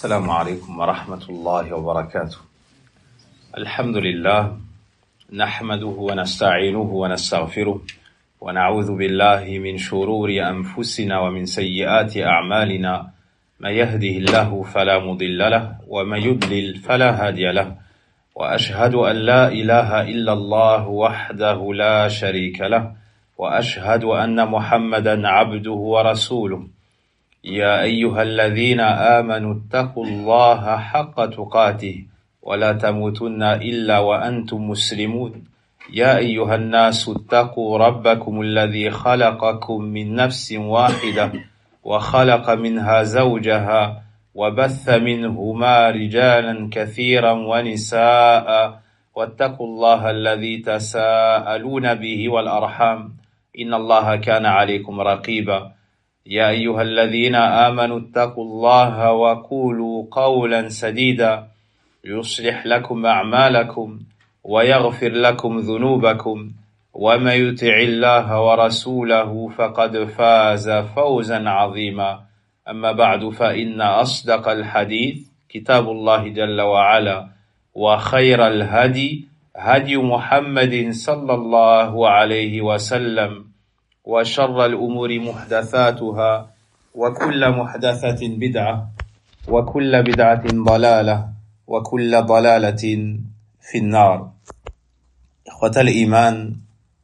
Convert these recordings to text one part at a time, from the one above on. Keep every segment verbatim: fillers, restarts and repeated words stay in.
السلام عليكم ورحمة الله وبركاته. الحمد لله نحمده ونستعينه ونستغفره ونعوذ بالله من شرور أنفسنا ومن سيئات أعمالنا. من يهده الله فلا مضل له ومن يضلل فلا هادي له، وأشهد أن لا إله إلا الله وحده لا شريك له، وأشهد أن محمدا عبده ورسوله. يا أيها الذين آمنوا اتقوا الله حق تقاته ولا تموتن إلا وأنتم مسلمون. يا أيها الناس اتقوا ربكم الذي خلقكم من نفس واحدة وخلق منها زوجها وبث منهما رجالا كثيرا ونساء، واتقوا الله الذي تساءلون به والأرحام إن الله كان عليكم رقيبا. يا أيها الذين آمنوا اتقوا الله وقولوا قولا سديدا يصلح لكم أعمالكم ويغفر لكم ذنوبكم، ومن يطع الله ورسوله فقد فاز فوزا عظيما. أما بعد، فإن أصدق الحديث كتاب الله جل وعلا، وخير الهدي هدي محمد صلى الله عليه وسلم، وشر الأمور محدثاتها، وكل محدثة بدعة، وكل بدعة ضلالة، وكل ضلالة في النار. إخوة الإيمان،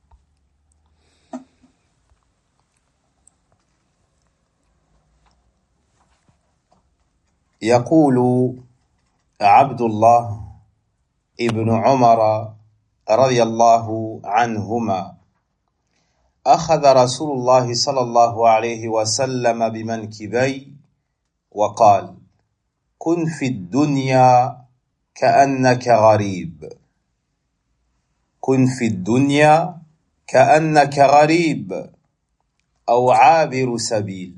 يقول عبد الله ابن عمر رضي الله عنهما: أخذ رسول الله صلى الله عليه وسلم بمنكبي وقال: كن في الدنيا كأنك غريب، كن في الدنيا كأنك غريب أو عابر سبيل.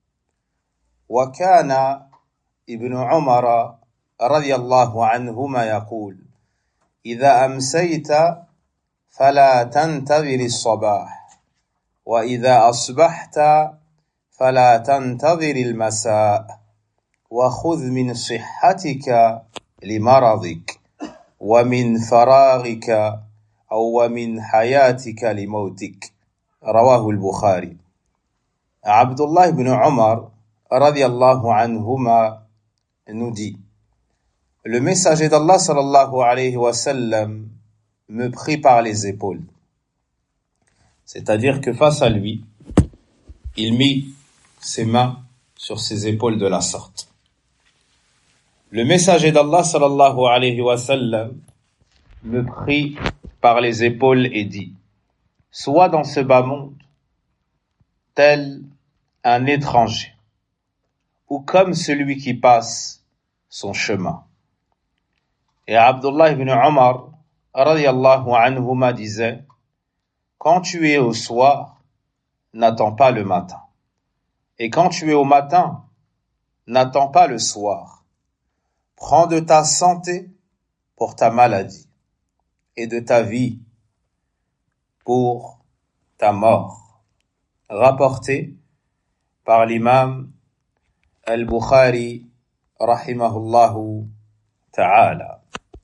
وكان ابن عمر رضي الله عنهما يقول: إذا أمسيت فلا تنتظر الصباح، وإذا أصبحت فلا تنتظر المساء، وخذ من صحتك لمرضك، ومن فراغك أو ومن حياتك لموتك. رواه البخاري. عبد الله بن Omar radiyallahu anhuma nous dit: le messager d'Allah sallallahu alayhi wa sallam me prit par les épaules. C'est-à-dire que face à lui, il mit ses mains sur ses épaules de la sorte. Le messager d'Allah sallallahu alayhi wa sallam me prit par les épaules et dit: sois dans ce bas monde tel un étranger, ou comme celui qui passe son chemin. Et Abdullah ibn Omar radiyallahu anhuma disait: quand tu es au soir, n'attends pas le matin. Et quand tu es au matin, n'attends pas le soir. Prends de ta santé pour ta maladie, et de ta vie pour ta mort. Rapporté par l'imam al-Bukhari rahimahullahu ta'ala.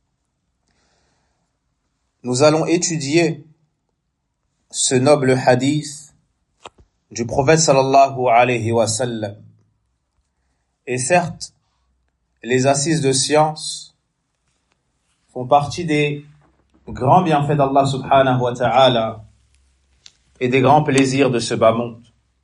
Nous allons étudier ce noble hadith du prophète sallallahu alayhi wa sallam. Et certes, les assises de science font partie des grands bienfaits d'Allah subhanahu wa ta'ala et des grands plaisirs de ce bas monde.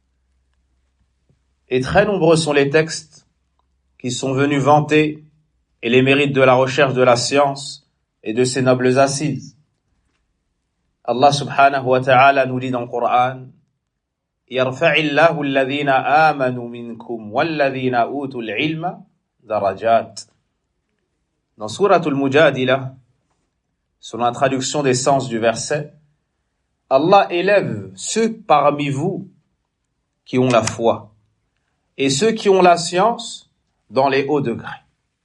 Et très nombreux sont les textes qui sont venus vanter et les mérites de la recherche de la science et de ces nobles assises. Allah subhanahu wa ta'ala nous dit dans le Coran: Yarfa'illahu alladhina amanu minkum walladhina utul ilma darajat. Dans Suratul Mujadila, selon la traduction des sens du verset, Allah élève ceux parmi vous qui ont la foi et ceux qui ont la science dans les hauts degrés.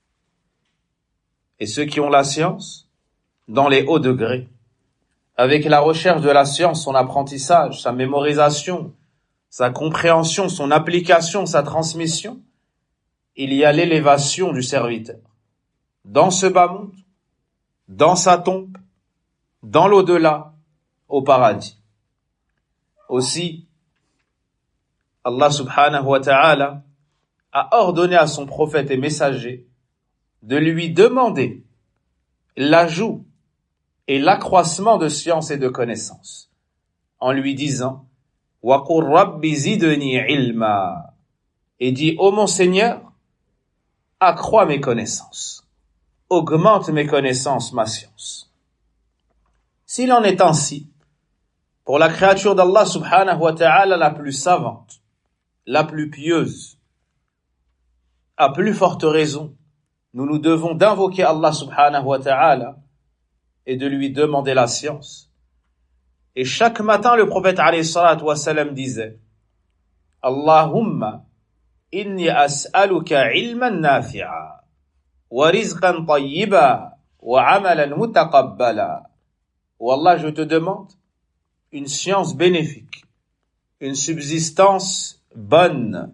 Et ceux qui ont la science dans les hauts degrés. Avec la recherche de la science, son apprentissage, sa mémorisation, sa compréhension, son application, sa transmission, il y a l'élévation du serviteur dans ce bas monde, dans sa tombe, dans l'au-delà, au paradis. Aussi, Allah subhanahu wa ta'ala a ordonné à son prophète et messager de lui demander l'ajout et l'accroissement de science et de connaissances, en lui disant « Wa qur rabbi zidni ilma » et dit « Ô mon Seigneur, accrois mes connaissances, augmente mes connaissances, ma science. » S'il en est ainsi, pour la créature d'Allah subhanahu wa ta'ala la plus savante, la plus pieuse, à plus forte raison, nous nous devons d'invoquer Allah subhanahu wa ta'ala et de lui demander la science. Et chaque matin, le prophète alayhi salatu wa salam disait Allahumma inni as'aluka ilman nafi'a wa rizqan tayyiba wa amalan mutaqabbala. Oh Allah, je te demande une science bénéfique, une subsistance bonne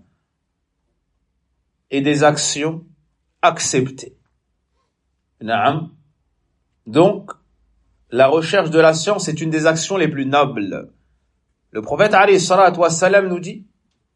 et des actions acceptées. Naam. Donc, la recherche de la science est une des actions les plus nobles. Le prophète alayhi salatu wa salam nous dit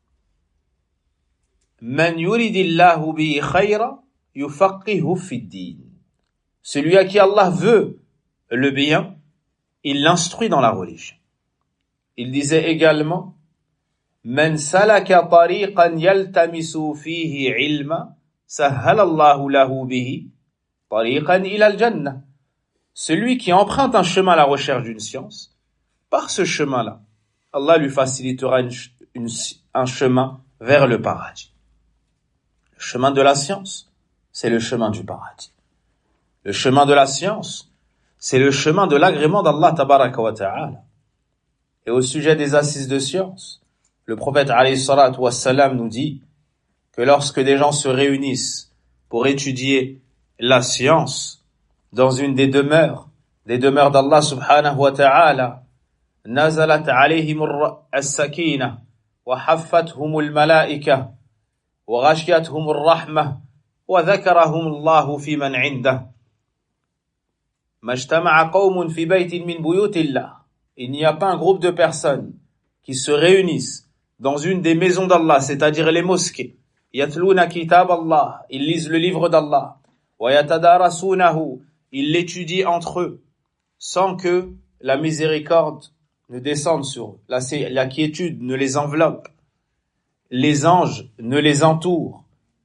Man yuridillahu bihi khayra yufaqihu fid-din. Celui à qui Allah veut le bien, il l'instruit dans la religion. Il disait également Man salaka tariqan yaltamisu fihi ilma sahhala Allahu lahu bihi tariqan ila al-jannah. Celui qui emprunte un chemin à la recherche d'une science, par ce chemin-là, Allah lui facilitera une, une, un chemin vers le paradis. Le chemin de la science, c'est le chemin du paradis. Le chemin de la science, c'est le chemin de l'agrément d'Allah tabaraka wa ta'ala. Et au sujet des assises de science, le prophète alayhi salatu wa salam nous dit que lorsque des gens se réunissent pour étudier la science, dans une des demeures, des demeures d'Allah subhanahu wa ta'ala, nazalat alayhim as-sakina, wa haffathum al-malaika, wa ghashiyatuhum ar-rahmah, wa dhakarahum Allahu fi man 'indah. Majtama'a qawmun fi baytin min buyutillah. Il n'y a pas un groupe de personnes qui se réunissent dans une des maisons d'Allah, c'est-à-dire les mosquées. Yatluna kitab Allah, ils lisent le livre d'Allah. Wa yatadarasunahu, ils l'étudient entre eux, sans que la miséricorde ne descende sur eux. La, la quiétude ne les enveloppe. Les anges ne les entourent.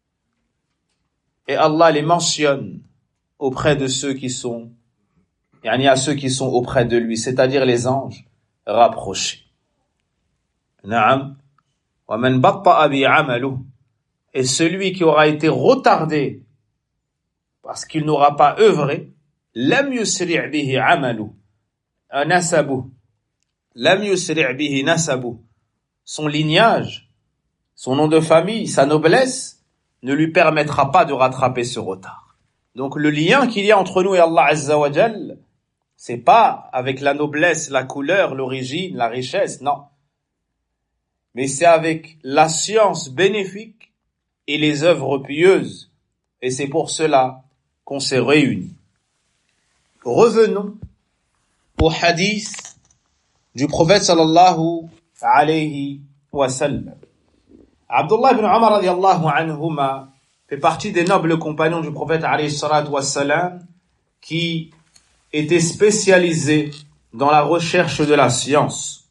Et Allah les mentionne auprès de ceux qui sont, yani à ceux qui sont auprès de lui, c'est-à-dire les anges rapprochés. Naam. Wa man batta'a bi 'amaluhu. Et celui qui aura été retardé parce qu'il n'aura pas œuvré, lam yusri' bihi 'amalu nasabu, lam yusri' bihi nasabu, son lignage, son nom de famille, sa noblesse ne lui permettra pas de rattraper ce retard. Donc le lien qu'il y a entre nous et Allah Azza wa Jal, c'est pas avec la noblesse, la couleur, l'origine, la richesse, non. Mais c'est avec la science bénéfique et les œuvres pieuses. Et c'est pour cela qu'on s'est réunis. Revenons au hadith du prophète sallallahu alayhi wa sallam. Abdullah ibn Umar radiyallahu anhuma fait partie des nobles compagnons du prophète alayhi salatu wa sallam qui étaient spécialisés dans la recherche de la science.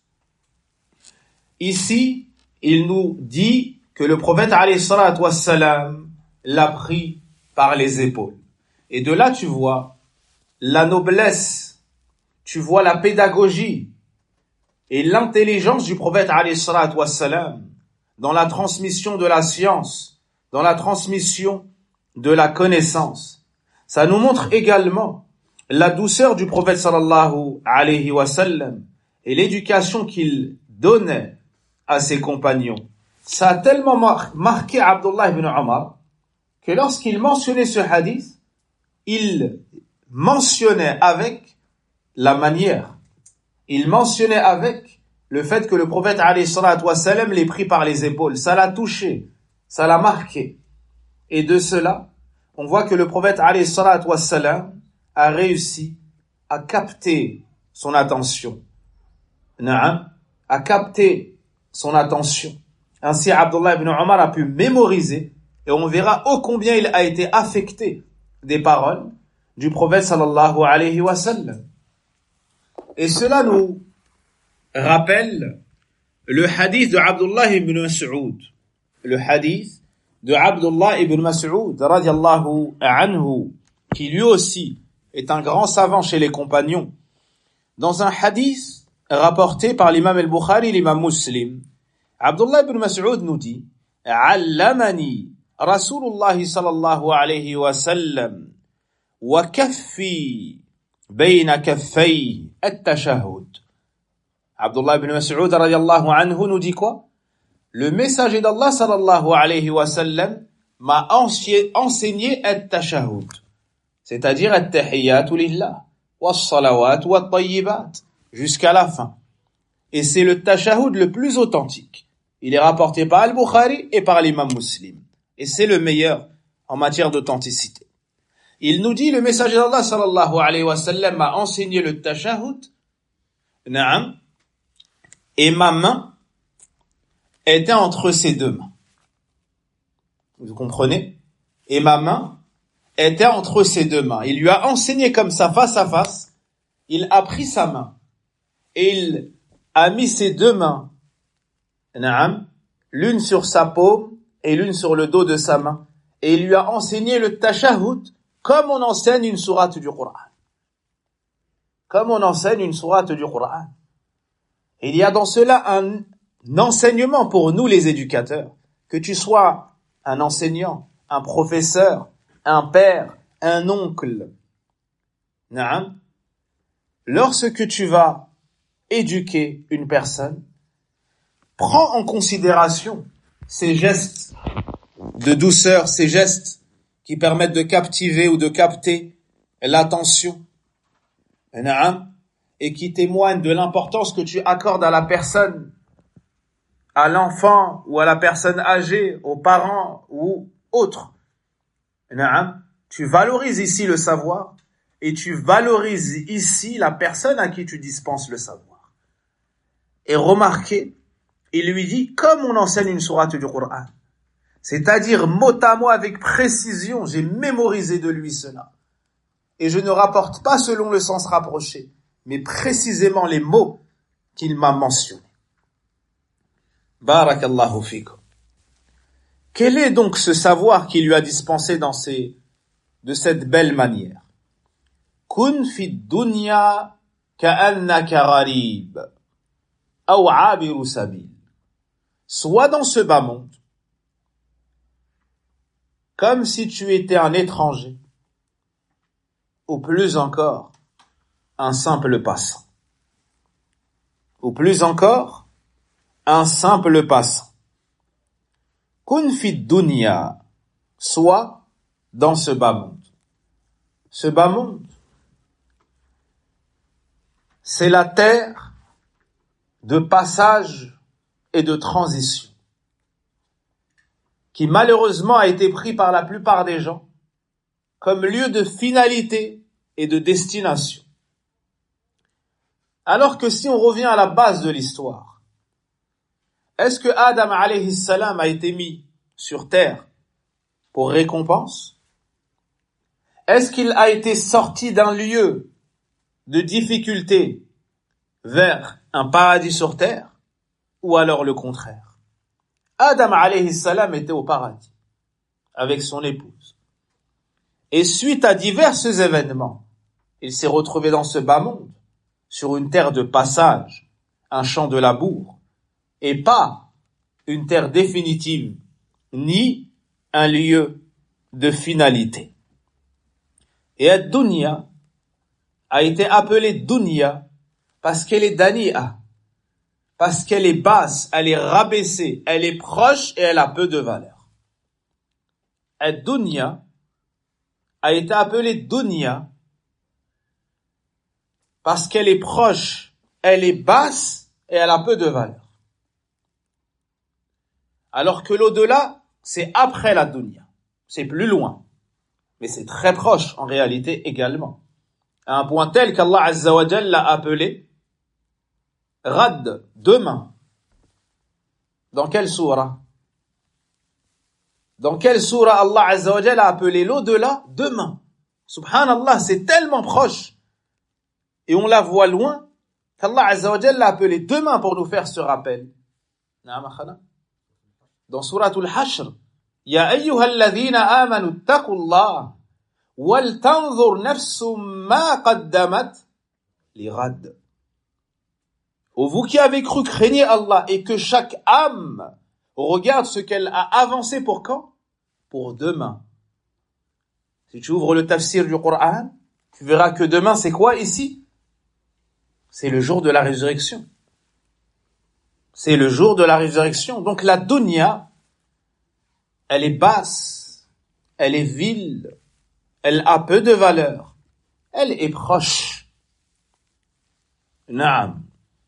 Ici, il nous dit que le prophète alayhi salatu wa sallam l'a pris par les épaules. Et de là, tu vois la noblesse, tu vois la pédagogie et l'intelligence du prophète alayhi salatu wa sallam dans la transmission de la science, dans la transmission de la connaissance. Ça nous montre également la douceur du prophète sallallahu alayhi wa sallam et l'éducation qu'il donnait à ses compagnons. Ça a tellement mar- marqué Abdullah ibn Umar que lorsqu'il mentionnait ce hadith, il mentionnait avec la manière. Il mentionnait avec le fait que le prophète alayhi salatu wa sallam l'ait pris par les épaules. Ça l'a touché, ça l'a marqué. Et de cela, on voit que le prophète alayhi salatu wassalam a réussi à capter son attention. Na'am, a capté son attention. Ainsi, Abdullah ibn Omar a pu mémoriser, et on verra ô combien il a été affecté des paroles du prophète sallallahu alayhi wa sallam. Et cela nous rappelle le hadith de Abdullah ibn Mas'ud. Le hadith de Abdullah ibn Mas'ud, radiallahu anhu, qui lui aussi est un grand savant chez les compagnons. Dans un hadith rapporté par l'imam al-Bukhari et l'imam Muslim, Abdullah ibn Mas'ud nous dit « Allamani Rasulullah sallallahu alayhi wa sallam wa kaffi bayna kaffayhi at-tashahhud » Abdullah ibn Mas'ud radiallahu anhu nous dit quoi? Le messager d'Allah sallallahu alayhi wa sallam m'a enseigné at-tashahhud, c'est-à-dire at-tahiyyatu lillah, was-salawat wat-tayyibat, jusqu'à la fin. Et c'est le tashahhud le plus authentique. Il est rapporté par Al-Bukhari et par l'imam Muslim. Et c'est le meilleur en matière d'authenticité. Il nous dit, le messager d'Allah sallallahu alayhi wa sallam m'a enseigné le tashahhud, na'am, et ma main était entre ses deux mains. Vous comprenez? Et ma main était entre ses deux mains. Il lui a enseigné comme ça, face à face. Il a pris sa main et il a mis ses deux mains, na'am, l'une sur sa paume et l'une sur le dos de sa main. Et il lui a enseigné le tashahhud comme on enseigne une sourate du Coran. Comme on enseigne une sourate du Coran. Il y a dans cela un enseignement pour nous les éducateurs. Que tu sois un enseignant, un professeur, un père, un oncle. Na'am. Lorsque tu vas éduquer une personne, prends en considération ces gestes de douceur, ces gestes qui permettent de captiver ou de capter l'attention, et qui témoignent de l'importance que tu accordes à la personne, à l'enfant ou à la personne âgée, aux parents ou autres. Tu valorises ici le savoir et tu valorises ici la personne à qui tu dispenses le savoir. Et remarquez, il lui dit, comme on enseigne une sourate du Coran, c'est-à-dire mot à mot avec précision, j'ai mémorisé de lui cela. Et je ne rapporte pas selon le sens rapproché, mais précisément les mots qu'il m'a mentionnés. Barakallahu fikum. Quel est donc ce savoir qu'il lui a dispensé dans ces, de cette belle manière? Kun fi dunya ka'annaka gharib. Sois dans ce bas monde comme si tu étais un étranger, ou plus encore, un simple passant. Ou plus encore, un simple passant. Kun fi dunya, sois dans ce bas monde. Ce bas monde, c'est la terre de passage et de transition, qui malheureusement a été pris par la plupart des gens comme lieu de finalité et de destination. Alors que si on revient à la base de l'histoire, est-ce que Adam alayhi salam a été mis sur terre pour récompense? Est-ce qu'il a été sorti d'un lieu de difficulté vers un paradis sur terre, ou alors le contraire? Adam alayhi salam était au paradis avec son épouse. Et suite à divers événements, il s'est retrouvé dans ce bas monde, sur une terre de passage, un champ de labour, et pas une terre définitive, ni un lieu de finalité. Et ad-dunya a été appelée dunya parce qu'elle est dani'a, parce qu'elle est basse, elle est rabaissée, elle est proche et elle a peu de valeur. Ad-dunya a été appelée dunya parce qu'elle est proche, elle est basse et elle a peu de valeur. Alors que l'au-delà, c'est après la dunya. c'est plus loin. Mais c'est très proche en réalité également. À un point tel qu'Allah Azza wa Jal l'a appelé Rad, demain. Dans quelle sourate? Dans quelle sourate Allah Azza wa Jal a appelé l'au-delà demain? Subhanallah, c'est tellement proche. Et on la voit loin qu'Allah Azza wa Jal l'a appelé demain pour nous faire ce rappel. Dans sourate Al-Hashr, Ya ayyuhalladhina amanu ittaqullah wal tanzur nafsum ma qaddamat lighad. Ô vous qui avez cru, craignez Allah et que chaque âme regarde ce qu'elle a avancé pour quand? Pour demain. Si tu ouvres le tafsir du Coran, tu verras que demain c'est quoi ici? C'est le jour de la résurrection. C'est le jour de la résurrection. Donc la dunya, elle est basse, elle est vile, elle a peu de valeur, elle est proche. Naam.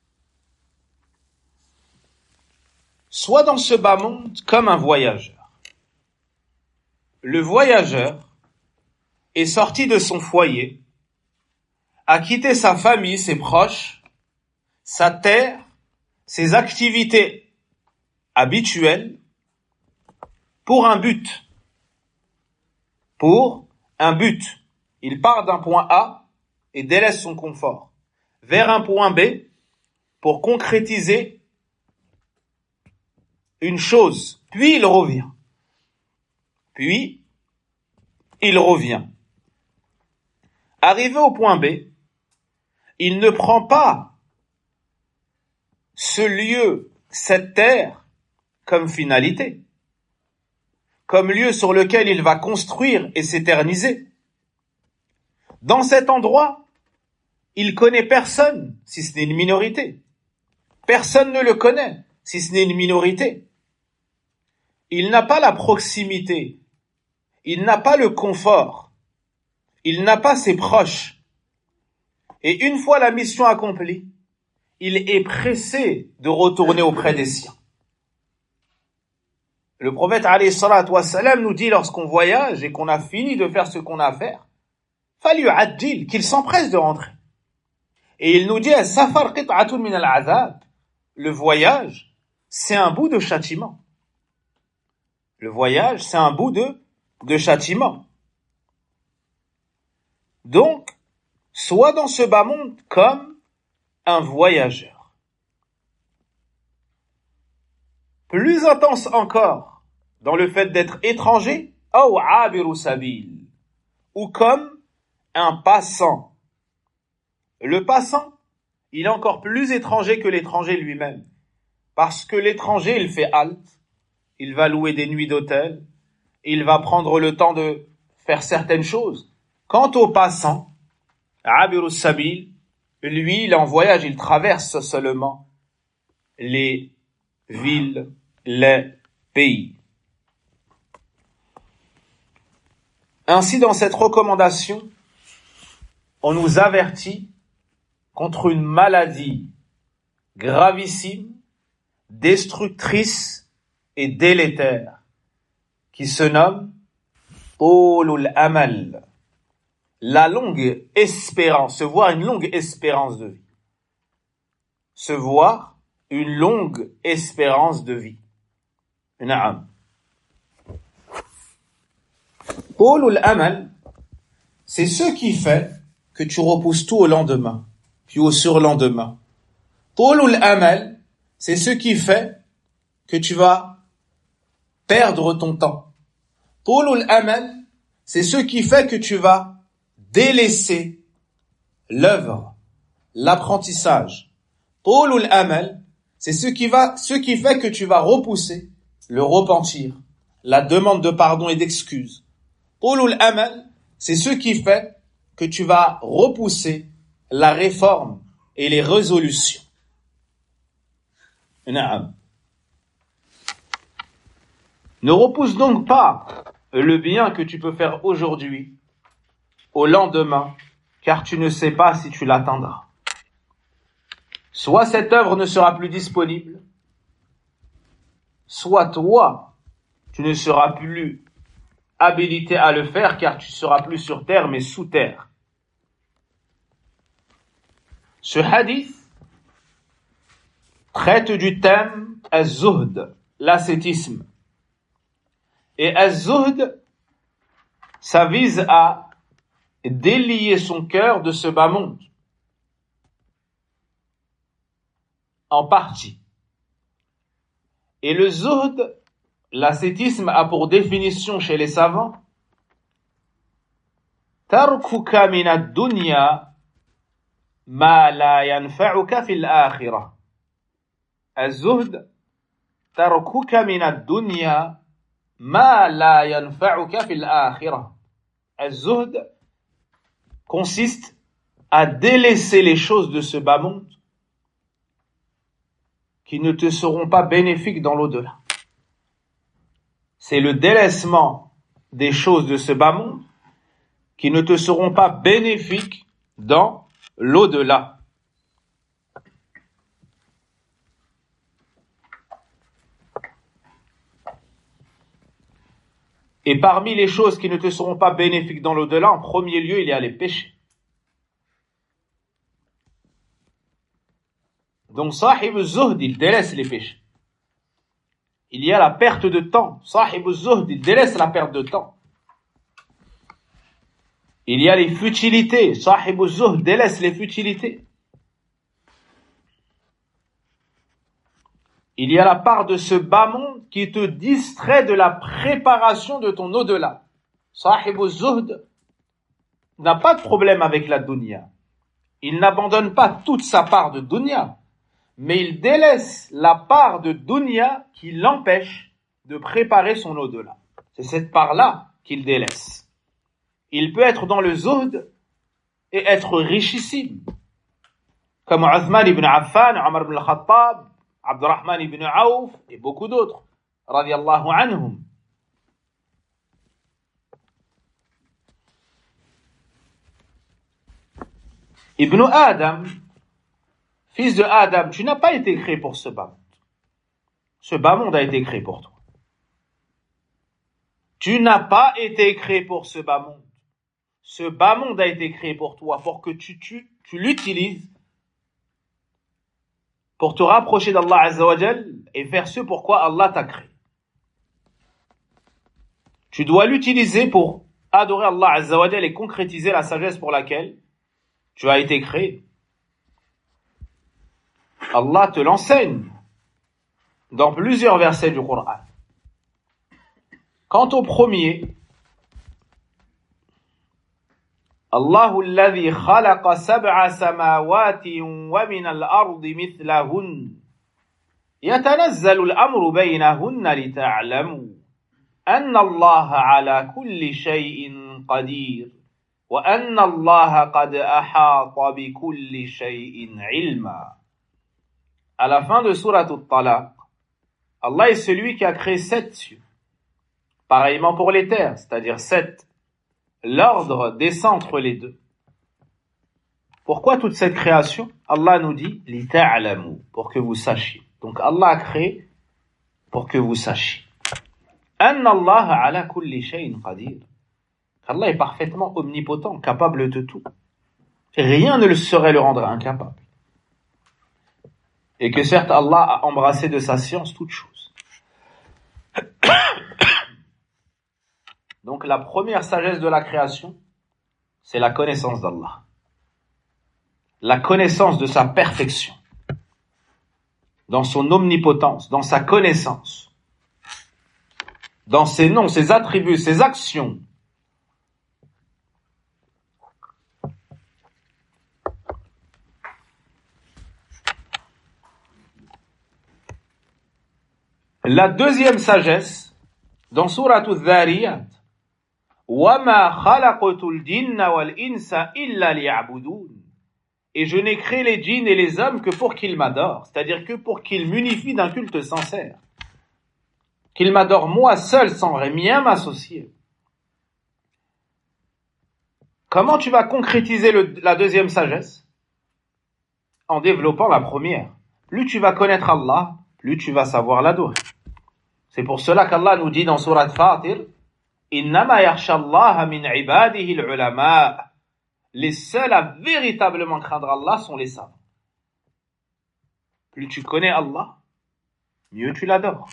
Sois dans ce bas monde comme un voyageur. Le voyageur est sorti de son foyer, a quitté sa famille, ses proches, sa terre, ses activités habituelles, pour un but. Pour un but. Il part d'un point A et délaisse son confort vers un point B pour concrétiser une chose. Puis il revient. Puis il revient. Arrivé au point B, il ne prend pas ce lieu, cette terre, comme finalité, comme lieu sur lequel il va construire et s'éterniser. Dans cet endroit, il connaît personne, si ce n'est une minorité. Personne ne le connaît, si ce n'est une minorité. Il n'a pas la proximité, il n'a pas le confort, il n'a pas ses proches. Et une fois la mission accomplie, il est pressé de retourner auprès des siens. Le prophète alayhi salatu wassalam nous dit lorsqu'on voyage et qu'on a fini de faire ce qu'on a à faire, falyu'ajjil, qu'il s'empresse de rentrer. Et il nous dit as-safar qit'atun min al-'adhab. Le voyage, c'est un bout de châtiment. Le voyage, c'est un bout de de châtiment. Donc, sois dans ce bas monde comme un voyageur. Plus intense encore dans le fait d'être étranger, aw abiru sabil, ou comme un passant. Le passant, il est encore plus étranger que l'étranger lui-même, parce que l'étranger, il fait halte, il va louer des nuits d'hôtel, il va prendre le temps de faire certaines choses. Quant au passant, abiru sabil, lui, il est en voyage, il traverse seulement les villes, les pays. Ainsi, dans cette recommandation, on nous avertit contre une maladie gravissime, destructrice et délétère, qui se nomme Tulul Amal, la longue espérance, se voir une longue espérance de vie. Se voir une longue espérance de vie. Naam. Tulul Amal, c'est ce qui fait que tu repousses tout au lendemain, puis au surlendemain. Tulul Amal, c'est ce qui fait que tu vas perdre ton temps. Tulul Amal, c'est ce qui fait que tu vas délaisser l'œuvre, l'apprentissage. Tulul Amal, c'est ce qui va, ce qui fait que tu vas repousser le repentir, la demande de pardon et d'excuses. Tulul Amal, c'est ce qui fait que tu vas repousser la réforme et les résolutions. Naam. Ne repousse donc pas le bien que tu peux faire aujourd'hui au lendemain, car tu ne sais pas si tu l'atteindras. Soit cette œuvre ne sera plus disponible, soit toi, tu ne seras plus habilité à le faire car tu seras plus sur terre mais sous terre. Ce hadith traite du thème az-zuhd, l'ascétisme. Et az-zuhd, ça vise à délier son cœur de ce bas monde. En partie. Et le zuhd, l'ascétisme a pour définition chez les savants tarkuka min ad-dunya ma la yanfa'uka fil akhirah. Az-zuhd tarkuka min ad-dunya ma la yanfa'uka fil akhirah. Az-zuhd consiste à délaisser les choses de ce bas monde qui ne te seront pas bénéfiques dans l'au-delà. C'est le délaissement des choses de ce bas monde qui ne te seront pas bénéfiques dans l'au-delà. Et parmi les choses qui ne te seront pas bénéfiques dans l'au-delà, en premier lieu, il y a les péchés. Donc, sahib az-zuhd, il délaisse les péchés. Il y a la perte de temps. Sahib az-zuhd, il délaisse la perte de temps. Il y a les futilités. Sahib az-zuhd délaisse les futilités. Il y a la part de ce bas monde qui te distrait de la préparation de ton au-delà. Sahib az-zuhd n'a pas de problème avec la dunya. Il n'abandonne pas toute sa part de dunya. Mais il délaisse la part de dunya qui l'empêche de préparer son au-delà. C'est cette part-là qu'il délaisse. Il peut être dans le zuhd et être richissime. Comme Uthman ibn Affan, Omar ibn al-Khattab, Abdurrahman ibn Auf et beaucoup d'autres. Radiyallahu anhum. Ibn Adam, fils de Adam, tu n'as pas été créé pour ce bas monde. Ce bas monde a été créé pour toi. Tu n'as pas été créé pour ce bas monde. Ce bas monde a été créé pour toi, pour que tu, tu, tu l'utilises pour te rapprocher d'Allah Azza wa Jal et faire ce pourquoi Allah t'a créé. Tu dois l'utiliser pour adorer Allah Azza wa Jal et concrétiser la sagesse pour laquelle tu as été créé. Allah te l'enseigne dans plusieurs versets du Coran. Quant au premier, Allahu alladhi khalaqa sab'a samawati wa min al-ardi mithlahun yatanazzalu al-amru baynahunna lita'lamu anna Allaha ala kulli shay'in qadir wa anna Allaha qad ahata bi kulli shay'in ilma. À la fin de Surat At-Talaq, Allah est celui qui a créé sept cieux. Pareillement pour les terres, c'est-à-dire sept. L'ordre descend entre les deux. Pourquoi toute cette création? Allah nous dit « li ta'lamu » pour que vous sachiez. Donc Allah a créé pour que vous sachiez. « Anna Allah ala kulli shay'in qadir » Allah est parfaitement omnipotent, capable de tout. Rien ne le saurait le rendre incapable. Et que certes Allah a embrassé de sa science toutes choses. Donc la première sagesse de la création, c'est la connaissance d'Allah. La connaissance de sa perfection. Dans son omnipotence, dans sa connaissance. Dans ses noms, ses attributs, ses actions. La deuxième sagesse, dans Surat Adh-Dhariyat, وَمَا خَلَقْتُ الْجِنَّ وَالْإِنسَ إِلَّا لِيَعْبُدُونَ. Et je n'ai créé les djinns et les hommes que pour qu'ils m'adorent, c'est-à-dire que pour qu'ils m'unifient d'un culte sincère. Qu'ils m'adorent moi seul sans rien m'associer. Comment tu vas concrétiser le, la deuxième sagesse? En développant la première. Plus tu vas connaître Allah, plus tu vas savoir l'adorer. C'est pour cela qu'Allah nous dit dans Surat Fatir, Innama yakhsha Allah min ibadihi al-ulama. Les seuls à véritablement craindre Allah sont les savants. Plus tu connais Allah, mieux tu l'adores.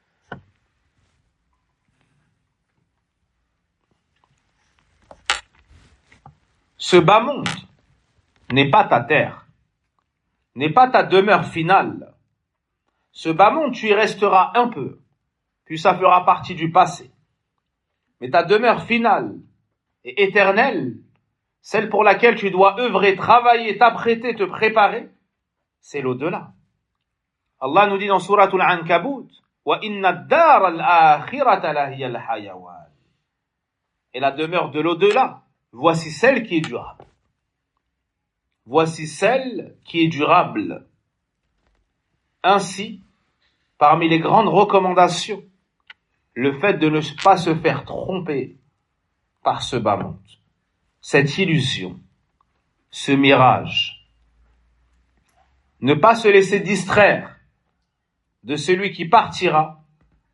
Ce bas monde n'est pas ta terre, n'est pas ta demeure finale. Ce bas monde, tu y resteras un peu, puis ça fera partie du passé. Mais ta demeure finale et éternelle, celle pour laquelle tu dois œuvrer, travailler, t'apprêter, te préparer, c'est l'au-delà. Allah nous dit dans Surat Al-Ankabut, وَإِنَّ الدَّارَ الْآخِرَةَ لَهِيَ الْحَيَوَانِ. Et la demeure de l'au-delà, voici celle qui est durable. Voici celle qui est durable. Ainsi, parmi les grandes recommandations, le fait de ne pas se faire tromper par ce bas monde, cette illusion, ce mirage. Ne pas se laisser distraire de celui qui partira,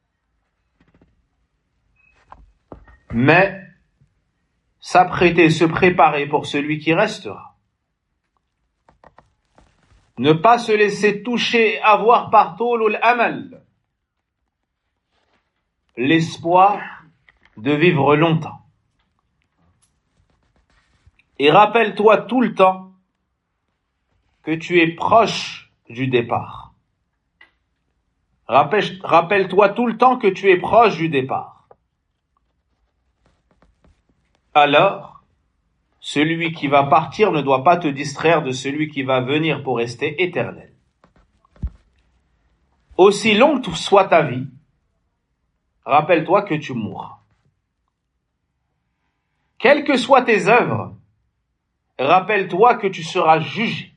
mais s'apprêter, se préparer pour celui qui restera. Ne pas se laisser toucher et avoir par toulul amal l'espoir de vivre longtemps. Et rappelle-toi tout le temps que tu es proche du départ. Rappelle, rappelle-toi tout le temps que tu es proche du départ. Alors, celui qui va partir ne doit pas te distraire de celui qui va venir pour rester éternel. Aussi longue soit ta vie, rappelle-toi que tu mourras. Quelles que soient tes œuvres, rappelle-toi que tu seras jugé.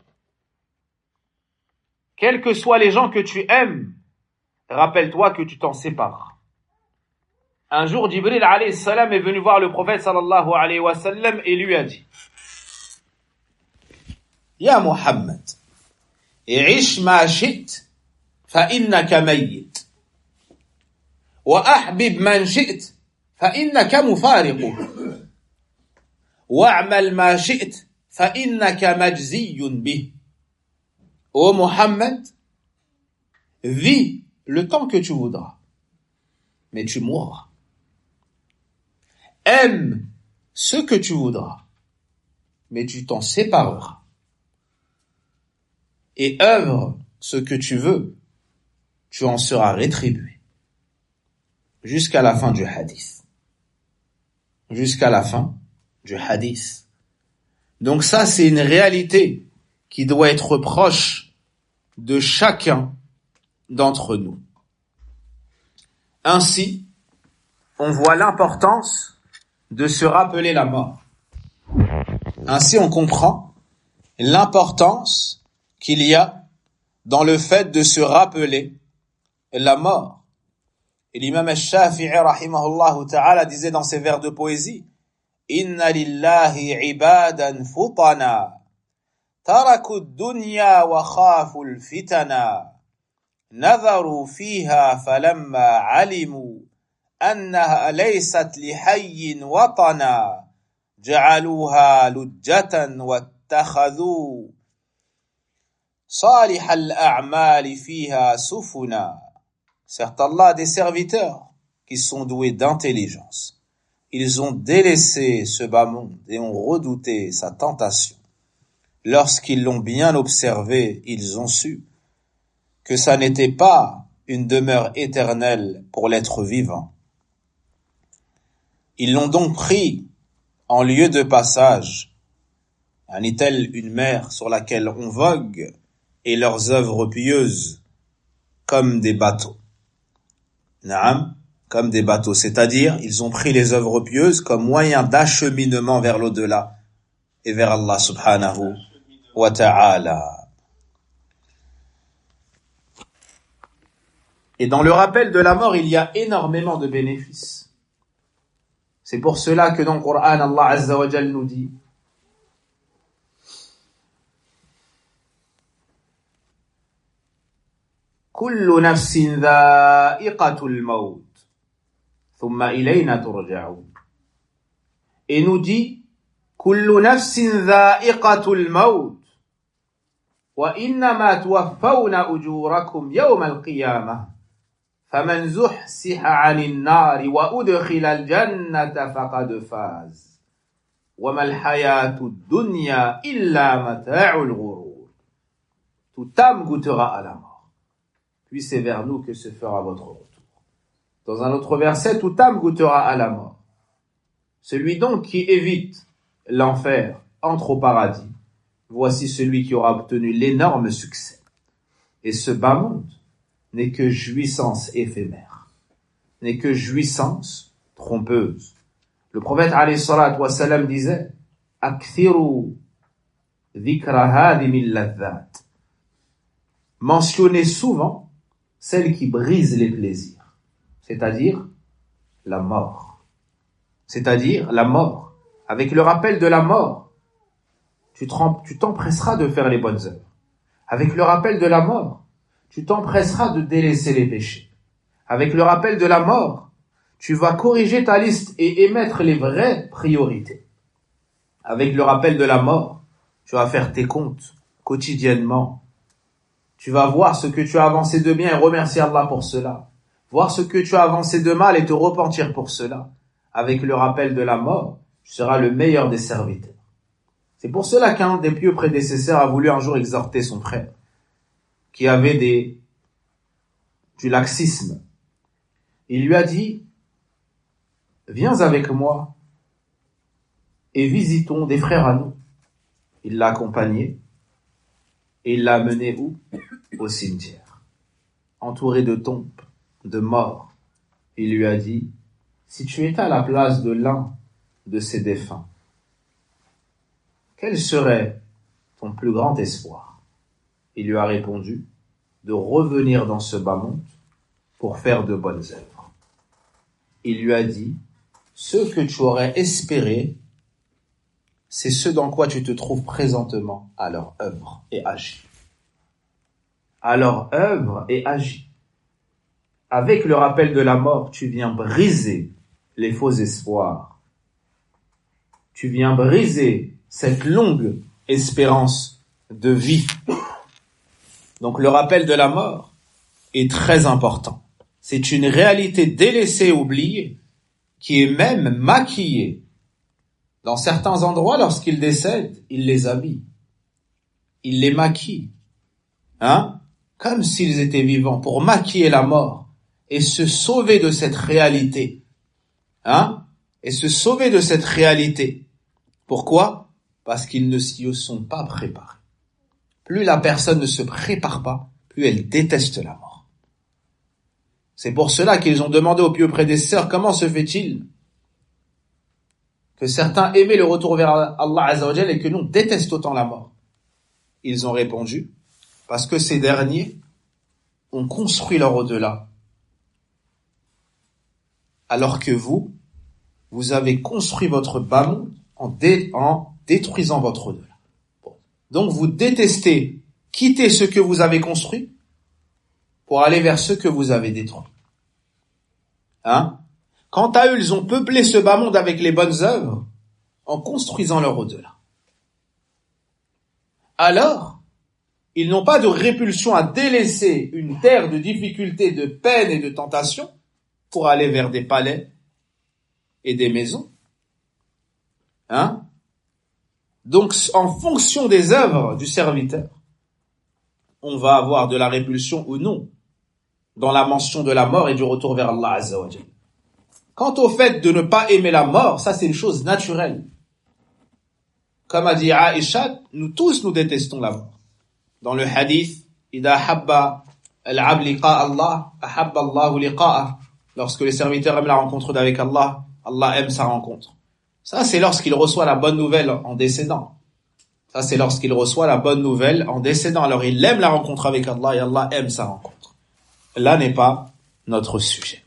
Quels que soient les gens que tu aimes, rappelle-toi que tu t'en sépares. Un jour, Jibril alayhi salam est venu voir le prophète sallallahu alayhi wa sallam et lui a dit: Ya Muhammad, ish ma shi't fa innaka mayyit. وأحبب من شئت فإنك مفارقه واعمل ما شئت فإنك مجزي به. Ô Mohammed, vis le temps que tu voudras, mais tu mourras. Aime ce que tu voudras, mais tu t'en sépareras. Et œuvre ce que tu veux, tu en seras rétribué. Jusqu'à la fin du hadith. Jusqu'à la fin du hadith. Donc ça, c'est une réalité qui doit être proche de chacun d'entre nous. Ainsi, on voit l'importance de se rappeler la mort. Ainsi, on comprend l'importance qu'il y a dans le fait de se rappeler la mort. Et l'imam al-Shafi'i rahimahullah ta'ala disait dans ses vers de poésie: Inna lillahi ibadan futana taraku ad-dunya wa khafu al-fitana nadharu fiha falamma alimu annaha laysat li hayyin watana ja'aluha lujjatan wattakhadhu salih al-a'mali fiha sufuna. Certes, Allah a des serviteurs qui sont doués d'intelligence. Ils ont délaissé ce bas monde et ont redouté sa tentation. Lorsqu'ils l'ont bien observé, ils ont su que ça n'était pas une demeure éternelle pour l'être vivant. Ils l'ont donc pris en lieu de passage, telle une mer sur laquelle on vogue, et leurs œuvres pieuses comme des bateaux. Naam, comme des bateaux, c'est-à-dire ils ont pris les œuvres pieuses comme moyen d'acheminement vers l'au-delà et vers Allah subhanahu wa ta'ala. Et dans le rappel de la mort, il y a énormément de bénéfices. C'est pour cela que dans le Coran, Allah Azza wa Jal nous dit: Kullu nafsin dha'iqatul maut. thumma ilayna turja'un. Et nous dit kullu nafsin dha'iqatul maut wa innama tuwaffawna ujurakum yawma al-qiyamah faman zuhsiha 'anil nari wa udkhila al-jannata faqad faz wa mal hayatud dunya illa mata'ul ghurur. Toute âme goûtera à la mort, puis c'est vers nous que se fera votre retour. Dans un autre verset, toute âme goûtera à la mort. Celui donc qui évite l'enfer entre au paradis. Voici celui qui aura obtenu l'énorme succès. Et ce bas monde n'est que jouissance éphémère, n'est que jouissance trompeuse. Le prophète alayhi salatu wa salam disait « Akthiru dhikra hadimil ladhat » Mentionnez souvent celle qui brise les plaisirs, c'est-à-dire la mort. C'est-à-dire la mort. Avec le rappel de la mort, tu t'empresseras de faire les bonnes œuvres. Avec le rappel de la mort, tu t'empresseras de délaisser les péchés. Avec le rappel de la mort, tu vas corriger ta liste et émettre les vraies priorités. Avec le rappel de la mort, tu vas faire tes comptes quotidiennement. Tu vas voir ce que tu as avancé de bien et remercier Allah pour cela. Voir ce que tu as avancé de mal et te repentir pour cela. Avec le rappel de la mort, tu seras le meilleur des serviteurs. C'est pour cela qu'un des pieux prédécesseurs a voulu un jour exhorter son frère, qui avait des, du laxisme. Il lui a dit, viens avec moi et visitons des frères à nous. Il l'a accompagné et il l'a mené où? Au cimetière. Entouré de tombes, de morts. Il lui a dit, si tu étais à la place de l'un de ces défunts, quel serait ton plus grand espoir? Il lui a répondu, de revenir dans ce bas monde pour faire de bonnes œuvres. Il lui a dit, ce que tu aurais espéré, c'est ce dans quoi tu te trouves présentement à leur œuvre et agis. À leur œuvre et agis. Avec le rappel de la mort, tu viens briser les faux espoirs. Tu viens briser cette longue espérance de vie. Donc le rappel de la mort est très important. C'est une réalité délaissée, oubliée, qui est même maquillée. Dans certains endroits, lorsqu'ils décèdent, ils les habillent. Ils les maquillent. Hein? Comme s'ils étaient vivants, pour maquiller la mort et se sauver de cette réalité. Hein? Et se sauver de cette réalité. Pourquoi? Parce qu'ils ne s'y sont pas préparés. Plus la personne ne se prépare pas, plus elle déteste la mort. C'est pour cela qu'ils ont demandé aux pieux prédécesseurs, comment se fait-il que certains aimaient le retour vers Allah Azza wa Jalla et que nous détestent autant la mort? Ils ont répondu, parce que ces derniers ont construit leur au-delà, alors que vous, vous avez construit votre bas monde en, dé, en détruisant votre au-delà. Bon. Donc vous détestez quitter ce que vous avez construit pour aller vers ce que vous avez détruit. Hein? Quant à eux, ils ont peuplé ce bas monde avec les bonnes œuvres en construisant leur au-delà. Alors, ils n'ont pas de répulsion à délaisser une terre de difficultés, de peine et de tentation pour aller vers des palais et des maisons. Hein? Donc, en fonction des œuvres du serviteur, on va avoir de la répulsion ou non dans la mention de la mort et du retour vers Allah Azza wa Jalla. Quant au fait de ne pas aimer la mort, ça c'est une chose naturelle. Comme a dit Aïcha, nous tous nous détestons la mort. Dans le hadith, Ida habba al-abd liqa Allah, ahabba Allahu liqa'ah. Lorsque le serviteur aime la rencontre avec Allah, Allah aime sa rencontre. Ça c'est lorsqu'il reçoit la bonne nouvelle en décédant. Ça c'est lorsqu'il reçoit la bonne nouvelle en décédant. Alors il aime la rencontre avec Allah et Allah aime sa rencontre. Là n'est pas notre sujet.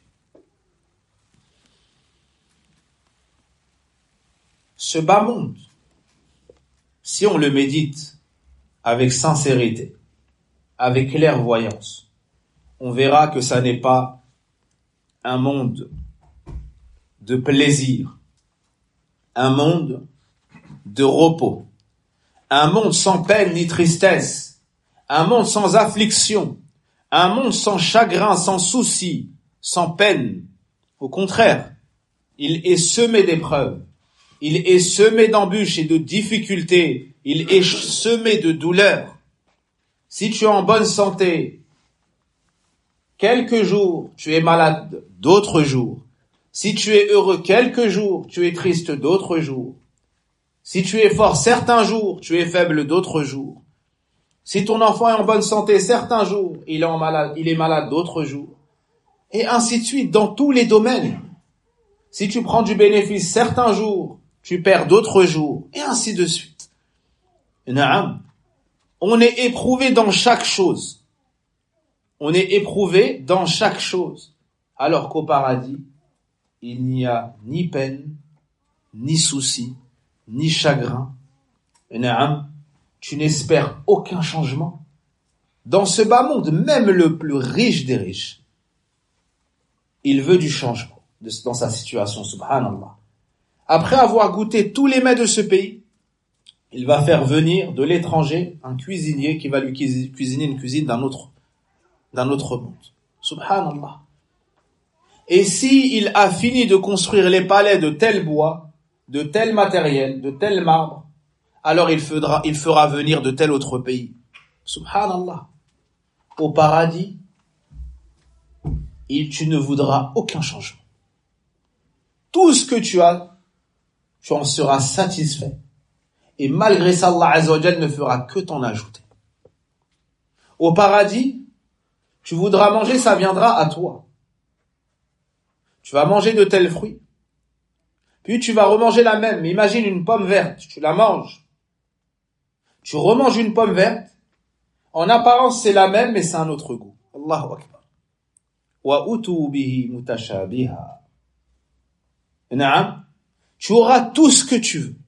Ce bas monde, si on le médite avec sincérité, avec clairvoyance, on verra que ça n'est pas un monde de plaisir, un monde de repos, un monde sans peine ni tristesse, un monde sans affliction, un monde sans chagrin, sans souci, sans peine. Au contraire, il est semé d'épreuves, il est semé d'embûches et de difficultés, il est semé de douleurs. Si tu es en bonne santé, quelques jours, tu es malade, d'autres jours. Si tu es heureux quelques jours, tu es triste d'autres jours. Si tu es fort certains jours, tu es faible d'autres jours. Si ton enfant est en bonne santé certains jours, il est, en malade, il est malade d'autres jours. Et ainsi de suite, dans tous les domaines. Si tu prends du bénéfice certains jours, tu perds d'autres jours, et ainsi de suite. Naam. On est éprouvé dans chaque chose. On est éprouvé dans chaque chose. Alors qu'au paradis, il n'y a ni peine, ni souci, ni chagrin. Naam. Tu n'espères aucun changement. Dans ce bas monde, même le plus riche des riches, il veut du changement dans sa situation, subhanallah. Après avoir goûté tous les mets de ce pays, il va faire venir de l'étranger un cuisinier qui va lui cuisiner une cuisine d'un autre, d'un autre monde. Subhanallah. Et si il a fini de construire les palais de tel bois, de tel matériel, de tel marbre, alors il fera, il fera venir de tel autre pays. Subhanallah. Au paradis, il, tu ne voudras aucun changement. Tout ce que tu as, tu en seras satisfait. Et malgré ça, Allah Azza wa Jal ne fera que t'en ajouter. Au paradis, tu voudras manger, ça viendra à toi. Tu vas manger de tels fruits. Puis tu vas remanger la même. Mais imagine une pomme verte, tu la manges. Tu remanges une pomme verte. En apparence, c'est la même, mais c'est un autre goût. Allahu Akbar. Wa utu bihi mutashabiha. Naam. Tu auras tout ce que tu veux.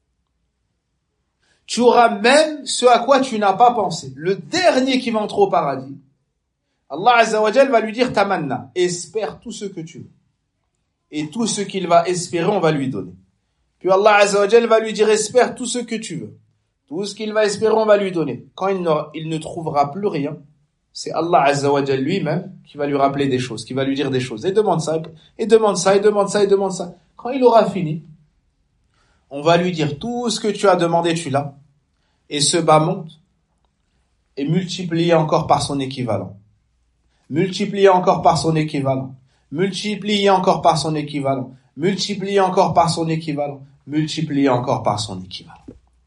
Tu auras même ce à quoi tu n'as pas pensé. Le dernier qui va entrer au paradis, Allah Azza wa Jal va lui dire tamanna, espère tout ce que tu veux. Et tout ce qu'il va espérer, on va lui donner. Puis Allah Azza wa Jal va lui dire espère tout ce que tu veux. Tout ce qu'il va espérer, on va lui donner. Quand il ne, il ne trouvera plus rien, c'est Allah Azza wa Jal lui-même qui va lui rappeler des choses, qui va lui dire des choses. Et demande ça, et demande ça, et demande ça, et demande ça. Quand il aura fini, on va lui dire tout ce que tu as demandé, tu l'as. Et ce bas monde est multiplié encore par son équivalent. Multiplié encore par son équivalent. Multiplié encore par son équivalent. Multiplié encore par son équivalent. Multiplié encore par son équivalent.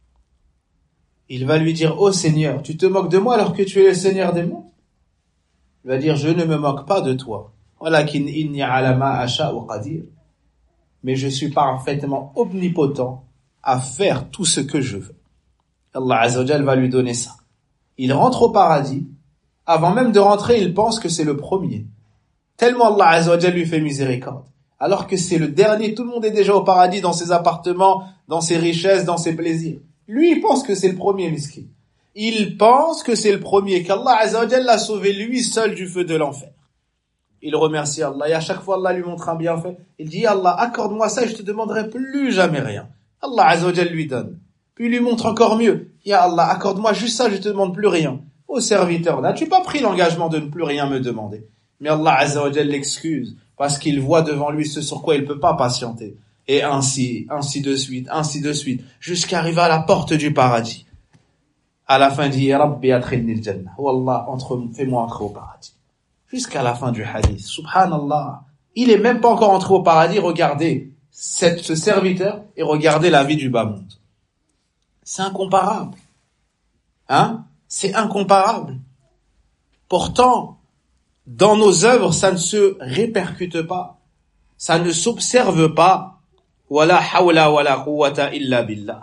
Il va lui dire, ô Seigneur, tu te moques de moi alors que tu es le Seigneur des mondes? Il va dire, je ne me moque pas de toi. Walakin inni ala ma asha'u qadir. Mais je suis parfaitement omnipotent à faire tout ce que je veux. Allah Azza wa Jal va lui donner ça. Il rentre au paradis. Avant même de rentrer, il pense que c'est le premier. Tellement Allah Azza wa Jal lui fait miséricorde. Alors que c'est le dernier, tout le monde est déjà au paradis, dans ses appartements, dans ses richesses, dans ses plaisirs. Lui, il pense que c'est le premier, miskin. Il pense que c'est le premier, qu'Allah Azza wa Jal l'a sauvé lui seul du feu de l'enfer. Il remercie Allah, et à chaque fois Allah lui montre un bienfait. Il dit, Allah, accorde-moi ça et je te demanderai plus jamais rien. Allah Azza wa Jal lui donne. Puis il lui montre encore mieux. Ya Allah, accorde-moi juste ça, je te demande plus rien. Ô serviteur, n'as-tu pas pris l'engagement de ne plus rien me demander? Mais Allah Azza wa Jal l'excuse, parce qu'il voit devant lui ce sur quoi il peut pas patienter. Et ainsi, ainsi de suite, ainsi de suite, jusqu'à arriver à la porte du paradis. À la fin, il dit, Ya Rabbi adkhilni al-jannah. Oh Allah, entre, fais-moi entrer au paradis. Jusqu'à la fin du hadith. Subhanallah. Il est même pas encore entré au paradis. Regardez cette, ce serviteur et regardez la vie du bas monde. C'est incomparable. Hein? C'est incomparable. Pourtant, dans nos œuvres, ça ne se répercute pas. Ça ne s'observe pas. Wala hawla wala quwwata illa billah.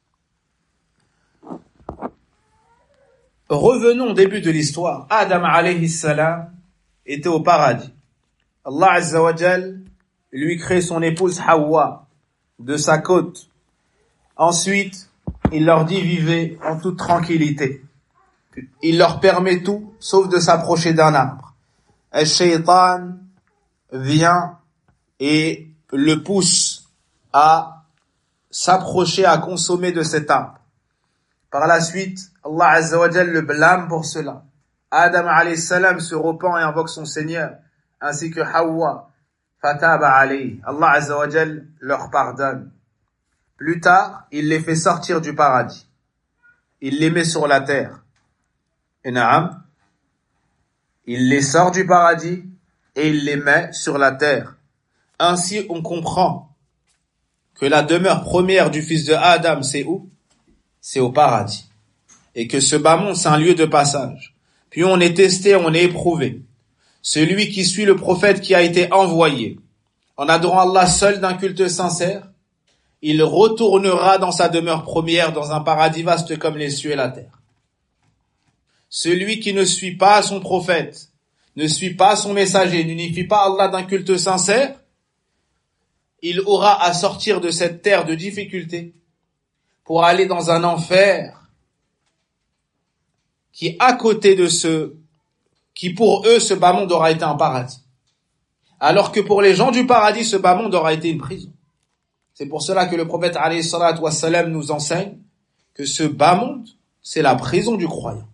Revenons au début de l'histoire. Adam alayhi salam était au paradis. Allah Azza wa Jal lui crée son épouse Hawa de sa côte. Ensuite, il leur dit vivez en toute tranquillité. Il leur permet tout, sauf de s'approcher d'un arbre. El shaytan vient et le pousse à s'approcher, à consommer de cet arbre. Par la suite, Allah Azza wa Jal le blâme pour cela. Adam alayhi salam se repent et invoque son Seigneur, ainsi que Hawa. Fataba alayhi. Allah Azza wa Jal leur pardonne. Plus tard, il les fait sortir du paradis. Il les met sur la terre. Et naam, il les sort du paradis et il les met sur la terre. Ainsi, on comprend que la demeure première du fils de Adam, c'est où? C'est au paradis. Et que ce bas monde, c'est un lieu de passage. Puis on est testé, on est éprouvé. Celui qui suit le prophète qui a été envoyé, en adorant Allah seul d'un culte sincère, il retournera dans sa demeure première, dans un paradis vaste comme les cieux et la terre. Celui qui ne suit pas son prophète, ne suit pas son messager, n'unifie pas Allah d'un culte sincère, il aura à sortir de cette terre de difficulté pour aller dans un enfer qui, à côté de ce, qui pour eux, ce bas monde aura été un paradis. Alors que pour les gens du paradis, ce bas monde aura été une prison. C'est pour cela que le prophète alayhi salatu wassalam nous enseigne que ce bas monde, c'est la prison du croyant.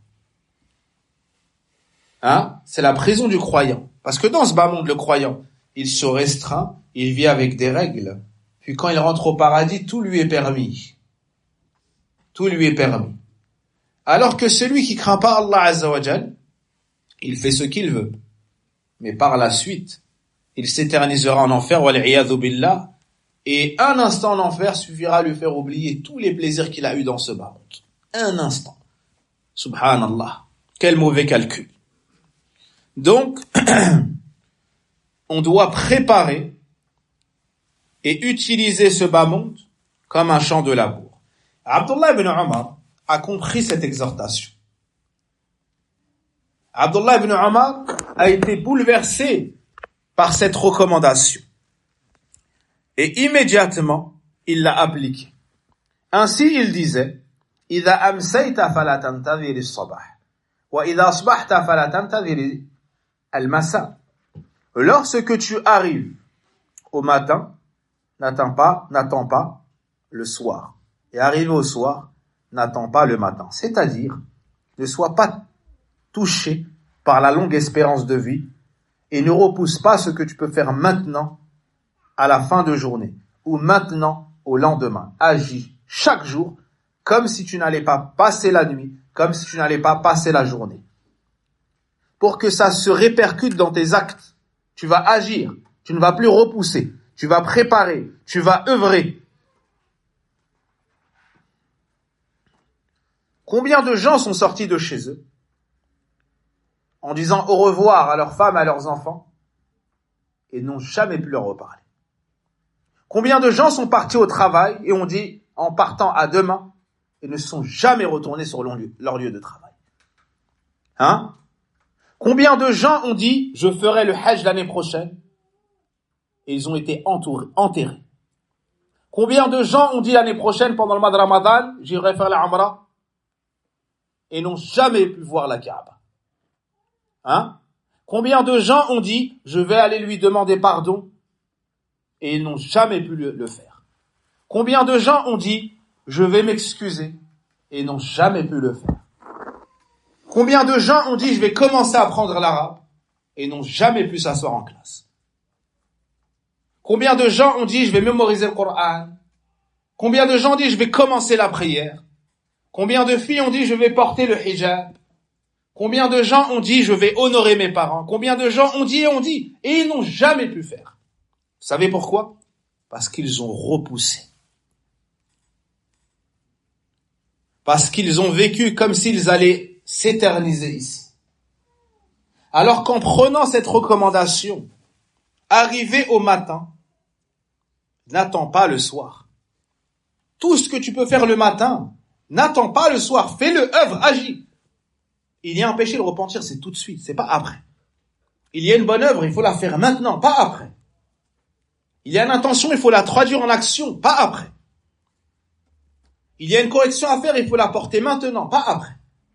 Hein? C'est la prison du croyant. Parce que dans ce bas monde, le croyant, il se restreint, il vit avec des règles. Puis quand il rentre au paradis, tout lui est permis. Tout lui est permis. Alors que celui qui craint pas Allah Azza wa Jal, il fait ce qu'il veut. Mais par la suite, il s'éternisera en enfer, wal iyadhu billah, et un instant en enfer suffira à lui faire oublier tous les plaisirs qu'il a eus dans ce bas monde. Un instant. Subhanallah. Quel mauvais calcul. Donc, on doit préparer et utiliser ce bas monde comme un champ de labour. Abdullah ibn Omar a compris cette exhortation. Abdullah ibn Omar a été bouleversé par cette recommandation. Et immédiatement, il l'a appliquée. Ainsi, il disait, إِذَا أَمْسَيْتَ فَلَا تَنْتَظِرِ الصَّبَاحِ وَإِذَا أَصْبَحْتَ فَلَا تَنْتَظِرِ الْمَسَاءِ. Lorsque tu arrives au matin, n'attends pas, n'attends pas le soir. Et arrivé au soir, n'attends pas le matin. C'est-à-dire, ne sois pas touché par la longue espérance de vie et ne repousse pas ce que tu peux faire maintenant à la fin de journée ou maintenant au lendemain. Agis chaque jour comme si tu n'allais pas passer la nuit, comme si tu n'allais pas passer la journée. Pour que ça se répercute dans tes actes. Tu vas agir, tu ne vas plus repousser, tu vas préparer, tu vas œuvrer. Combien de gens sont sortis de chez eux en disant au revoir à leurs femmes, à leurs enfants, et n'ont jamais pu leur reparler? Combien de gens sont partis au travail et ont dit en partant à demain et ne sont jamais retournés sur leur lieu, leur lieu de travail? Hein? Combien de gens ont dit je ferai le hajj l'année prochaine et ils ont été entourés, enterrés? Combien de gens ont dit l'année prochaine pendant le mois de Ramadan j'irai faire la Umrah et n'ont jamais pu voir la Kaaba? Hein? Combien de gens ont dit je vais aller lui demander pardon et ils n'ont jamais pu le, le faire? Combien de gens ont dit je vais m'excuser et n'ont jamais pu le faire? Combien de gens ont dit je vais commencer à apprendre l'arabe et n'ont jamais pu s'asseoir en classe? Combien de gens ont dit je vais mémoriser le Coran? Combien de gens ont dit je vais commencer la prière? Combien de filles ont dit je vais porter le hijab? Combien de gens ont dit je vais honorer mes parents? Combien de gens ont dit et ont dit et ils n'ont jamais pu faire? Vous savez pourquoi? Parce qu'ils ont repoussé. Parce qu'ils ont vécu comme s'ils allaient s'éterniser ici. Alors qu'en prenant cette recommandation, arrivé au matin, n'attends pas le soir. Tout ce que tu peux faire le matin, n'attends pas le soir. Fais-le, œuvre, agis. Il y a un péché, le repentir, c'est tout de suite, c'est pas après. Il y a une bonne œuvre, il faut la faire maintenant, pas après. Il y a une intention, il faut la traduire en action, pas après. Il y a une correction à faire, il faut la porter maintenant, pas après.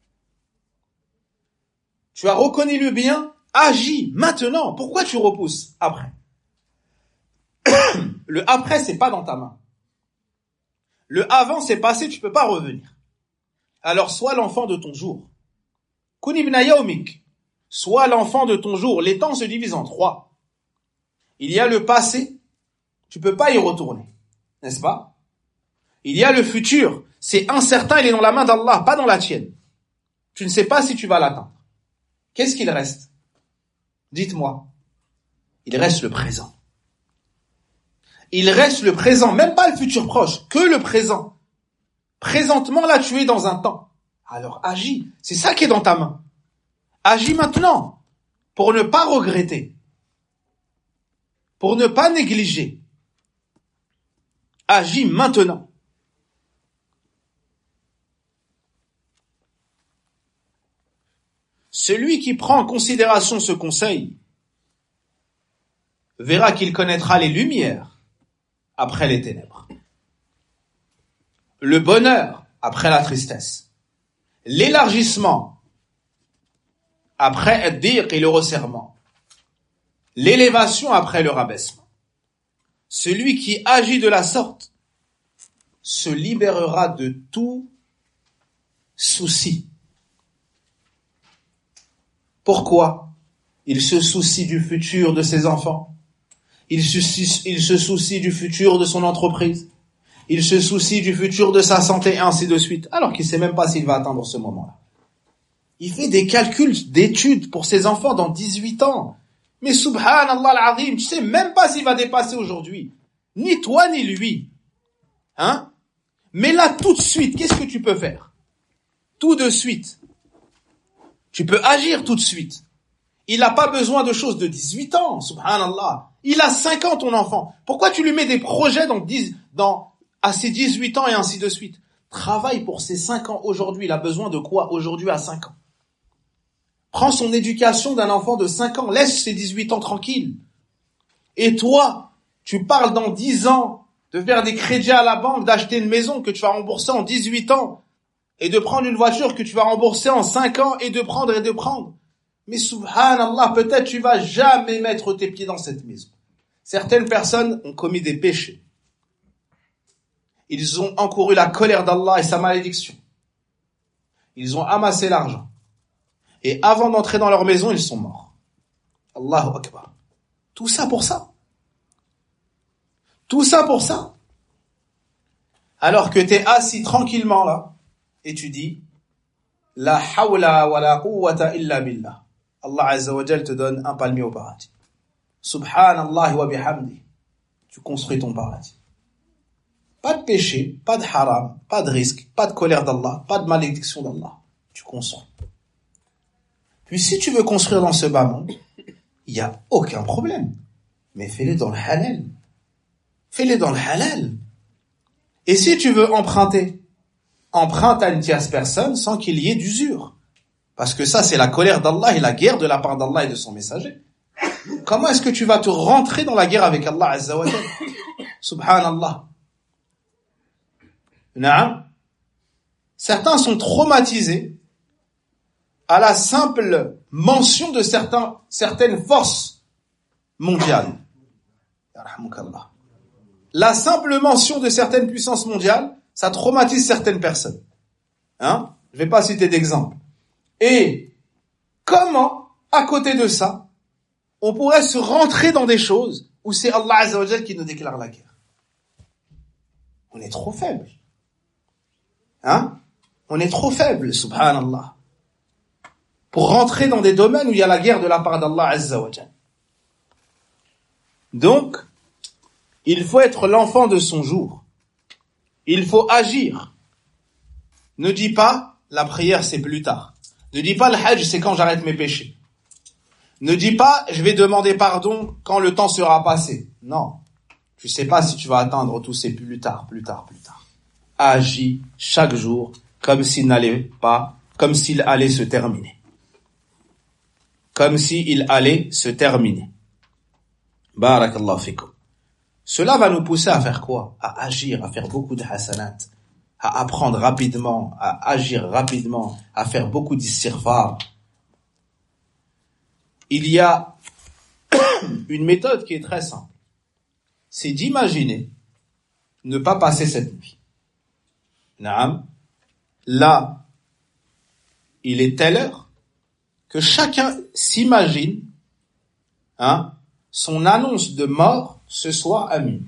Tu as reconnu le bien, agis maintenant. Pourquoi tu repousses après? Le après, c'est pas dans ta main. Le avant, c'est passé, tu peux pas revenir. Alors, sois l'enfant de ton jour. Kun ibn yaumik. Sois l'enfant de ton jour. Les temps se divisent en trois. Il y a le passé, tu peux pas y retourner. N'est-ce pas? Il y a le futur, c'est incertain, il est dans la main d'Allah, pas dans la tienne. Tu ne sais pas si tu vas l'atteindre. Qu'est-ce qu'il reste? Dites-moi. Il reste le présent. Il reste le présent, même pas le futur proche, que le présent. Présentement, là, tu es dans un temps. Alors, agis. C'est ça qui est dans ta main. Agis maintenant, pour ne pas regretter, pour ne pas négliger. Agis maintenant. Celui qui prend en considération ce conseil verra qu'il connaîtra les lumières après les ténèbres, le bonheur après la tristesse, l'élargissement après ad-diq et le resserrement, l'élévation après le rabaissement. Celui qui agit de la sorte se libérera de tout souci. Pourquoi? Il se soucie du futur de ses enfants. Il se, il se soucie du futur de son entreprise. Il se soucie du futur de sa santé et ainsi de suite. Alors qu'il ne sait même pas s'il va atteindre ce moment-là. Il fait des calculs d'études pour ses enfants dans dix-huit ans. Mais subhanallah al-azim, tu sais même pas s'il va dépasser aujourd'hui. Ni toi ni lui. Hein? Mais là, tout de suite, qu'est-ce que tu peux faire? Tout de suite. Tu peux agir tout de suite. Il n'a pas besoin de choses de dix-huit ans, subhanallah. Il a cinq ans, ton enfant. Pourquoi tu lui mets des projets dans dix, dans, à ses dix-huit ans et ainsi de suite? Travaille pour ses cinq ans aujourd'hui. Il a besoin de quoi aujourd'hui à cinq ans? Prends son éducation d'un enfant de cinq ans. Laisse ses dix-huit ans tranquilles. Et toi, tu parles dans dix ans de faire des crédits à la banque, d'acheter une maison que tu vas rembourser en dix-huit ans et de prendre une voiture que tu vas rembourser en cinq ans et de prendre et de prendre. Mais subhanallah, peut-être tu vas jamais mettre tes pieds dans cette maison. Certaines personnes ont commis des péchés. Ils ont encouru la colère d'Allah et sa malédiction. Ils ont amassé l'argent. Et avant d'entrer dans leur maison, ils sont morts. Allahu Akbar. Tout ça pour ça. Tout ça pour ça. Alors que tu es assis tranquillement là, et tu dis, la hawla wa la quwwata illa billah. Allah Azza wa Jal te donne un palmier au paradis. Subhanallah wa bihamdi. Tu construis ton paradis. Pas de péché, pas de haram, pas de risque, pas de colère d'Allah, pas de malédiction d'Allah. Tu construis. Puis si tu veux construire dans ce bas monde, il n'y a aucun problème. Mais fais-le dans le halal. Fais-le dans le halal. Et si tu veux emprunter, emprunte à une tierce personne sans qu'il y ait d'usure. Parce que ça, c'est la colère d'Allah et la guerre de la part d'Allah et de son messager. Comment est-ce que tu vas te rentrer dans la guerre avec Allah Azza wa Jal? Subhanallah. Naam. Certains sont traumatisés à la simple mention de certains, certaines forces mondiales. La simple mention de certaines puissances mondiales, ça traumatise certaines personnes. Hein? Je vais pas citer d'exemple. Et comment, à côté de ça, on pourrait se rentrer dans des choses où c'est Allah Azza wa Jal qui nous déclare la guerre? On est trop faible. Hein? On est trop faible, subhanallah, pour rentrer dans des domaines où il y a la guerre de la part d'Allah Azza wa Jal. Donc, il faut être l'enfant de son jour. Il faut agir. Ne dis pas, la prière c'est plus tard. Ne dis pas, le hajj c'est quand j'arrête mes péchés. Ne dis pas, je vais demander pardon quand le temps sera passé. Non. Tu sais pas si tu vas atteindre tout, c'est plus tard, plus tard, plus tard. Agis chaque jour comme s'il n'allait pas, comme s'il allait se terminer. Comme s'il allait se terminer. Barakallahu fikum. Cela va nous pousser à faire quoi? À agir, à faire beaucoup de hasanat, à apprendre rapidement, à agir rapidement, à faire beaucoup d'istighfar. Il y a une méthode qui est très simple. c'est d'imaginer ne pas passer cette nuit. Naam. Là, il est telle heure que chacun s'imagine hein, son annonce de mort ce soir à minuit.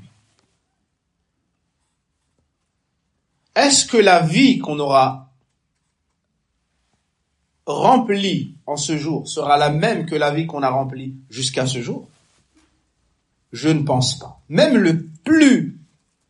Est-ce que la vie qu'on aura remplie en ce jour sera la même que la vie qu'on a remplie jusqu'à ce jour? Je ne pense pas. Même le plus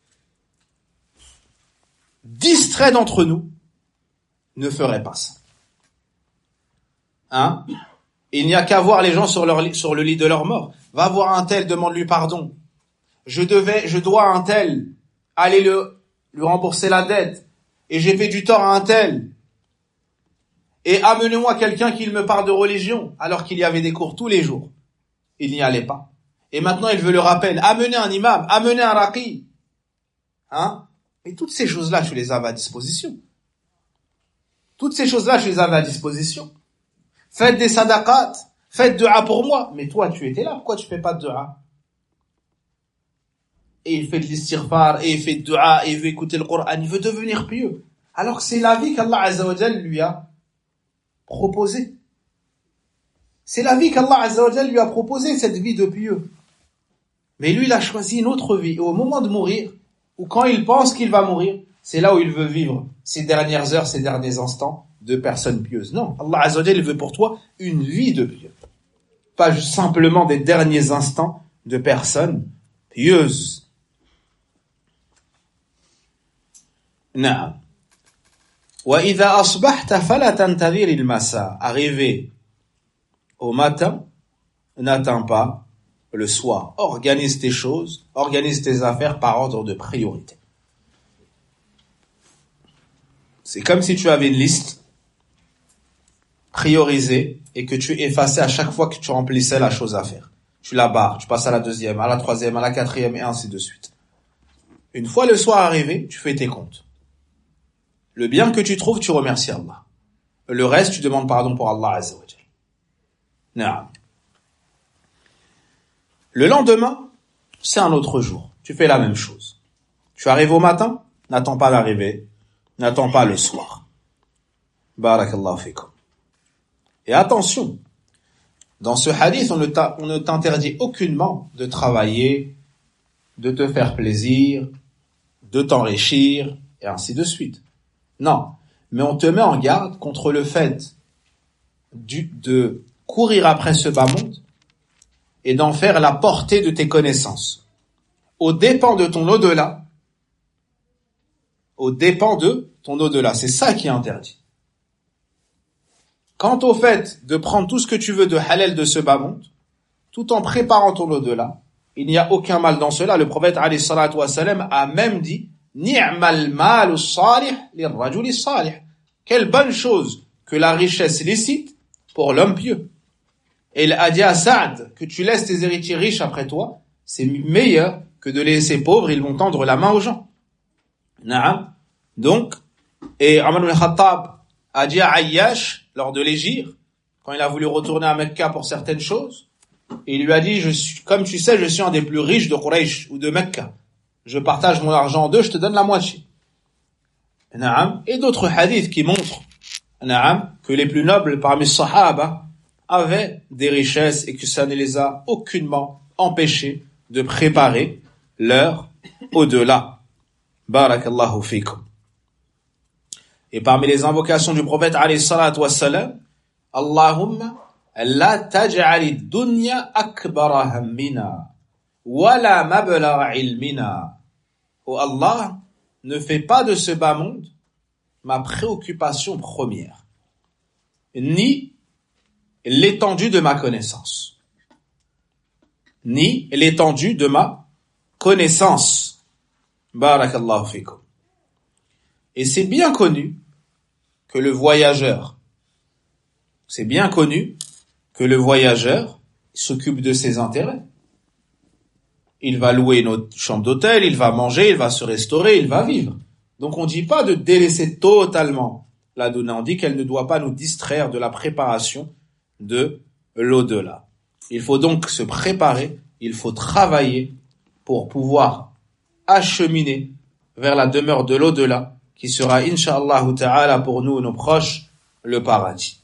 distrait d'entre nous ne ferait pas ça. Hein? Il n'y a qu'à voir les gens sur, leur, sur le lit de leur mort. Va voir un tel, demande-lui pardon. Je devais, je dois à un tel aller le, lui rembourser la dette. Et j'ai fait du tort à un tel. Et amenez-moi quelqu'un qui me parle de religion, alors qu'il y avait des cours tous les jours. Il n'y allait pas. Et maintenant, il veut le rappel. Amenez un imam, amenez un raqi. Hein? Et toutes ces choses-là, tu les avais à disposition. Toutes ces choses-là, je les avais à disposition. Faites des sadaqat, faites dua pour moi. Mais toi, tu étais là, pourquoi tu fais pas de dua? Et il fait de l'istighfar, et il fait de dua, et il veut écouter le Coran, il veut devenir pieux. Alors que c'est la vie qu'Allah Azza wa Jal lui a proposée. C'est la vie qu'Allah Azza wa Jal lui a proposée, cette vie de pieux. Mais lui, il a choisi une autre vie. Et au moment de mourir, ou quand il pense qu'il va mourir, c'est là où il veut vivre ces dernières heures, ces derniers instants de personnes pieuses. Non, Allah Azza wa Jal, il veut pour toi une vie de pieux. Pas juste simplement des derniers instants de personnes pieuses. Naam. Wa idha asbahta fala tantadhir al-masa. Arrivé au matin, n'attends pas le soir. Organise tes choses, organise tes affaires par ordre de priorité. C'est comme si tu avais une liste priorisée et que tu effaçais à chaque fois que tu remplissais la chose à faire. Tu la barres, tu passes à la deuxième, à la troisième, à la quatrième et ainsi de suite. Une fois le soir arrivé, tu fais tes comptes. Le bien que tu trouves, tu remercies Allah. Le reste, tu demandes pardon pour Allah Azza wa Jal. Naam. Le lendemain, c'est un autre jour. Tu fais la même chose. Tu arrives au matin, n'attends pas l'arrivée, n'attends pas le soir. Barakallahu fikum. Et attention, dans ce hadith, on ne, on ne t'interdit aucunement de travailler, de te faire plaisir, de t'enrichir, et ainsi de suite. Non, mais on te met en garde contre le fait du, de courir après ce bas monde et d'en faire la portée de tes connaissances, aux dépens de ton au-delà, aux dépens de ton au-delà. C'est ça qui est interdit. Quant au fait de prendre tout ce que tu veux de halal de ce bas monde, tout en préparant ton au-delà, il n'y a aucun mal dans cela. Le prophète alayhi salatu wa salam a même dit Ni'mal malu salih lirrajuli salih. Quelle bonne chose que la richesse licite pour l'homme pieux. Et il a dit à Saad que tu laisses tes héritiers riches après toi, c'est meilleur que de les laisser pauvres, ils vont tendre la main aux gens. Naam. Donc, et Omar ibn Khattab a dit à Ayyash, lors de l'hégire, quand il a voulu retourner à Mecca pour certaines choses, il lui a dit, je suis, comme tu sais, je suis un des plus riches de Quraysh ou de Mecca. Je partage mon argent en deux, je te donne la moitié. Naam. Et d'autres hadiths qui montrent Naam, que les plus nobles parmi les Sahaba avaient des richesses et que ça ne les a aucunement empêchés de préparer leur au-delà. Barakallahu fikum. Et parmi les invocations du prophète alayhi salatu wassalam, Allahumma la taj'ali dunya akbara hammina wa la mablagha ilmina. Oh Allah, ne fais pas de ce bas monde ma préoccupation première, ni l'étendue de ma connaissance, ni l'étendue de ma connaissance. Barakallahu fikum. Et c'est bien connu que le voyageur, c'est bien connu que le voyageur s'occupe de ses intérêts. Il va louer une chambre d'hôtel, il va manger, il va se restaurer, il va vivre. Donc on ne dit pas de délaisser totalement la douna, on dit qu'elle ne doit pas nous distraire de la préparation de l'au-delà. Il faut donc se préparer, il faut travailler pour pouvoir acheminer vers la demeure de l'au-delà, qui sera, incha'Allah ta'ala, pour nous, nos proches, le paradis.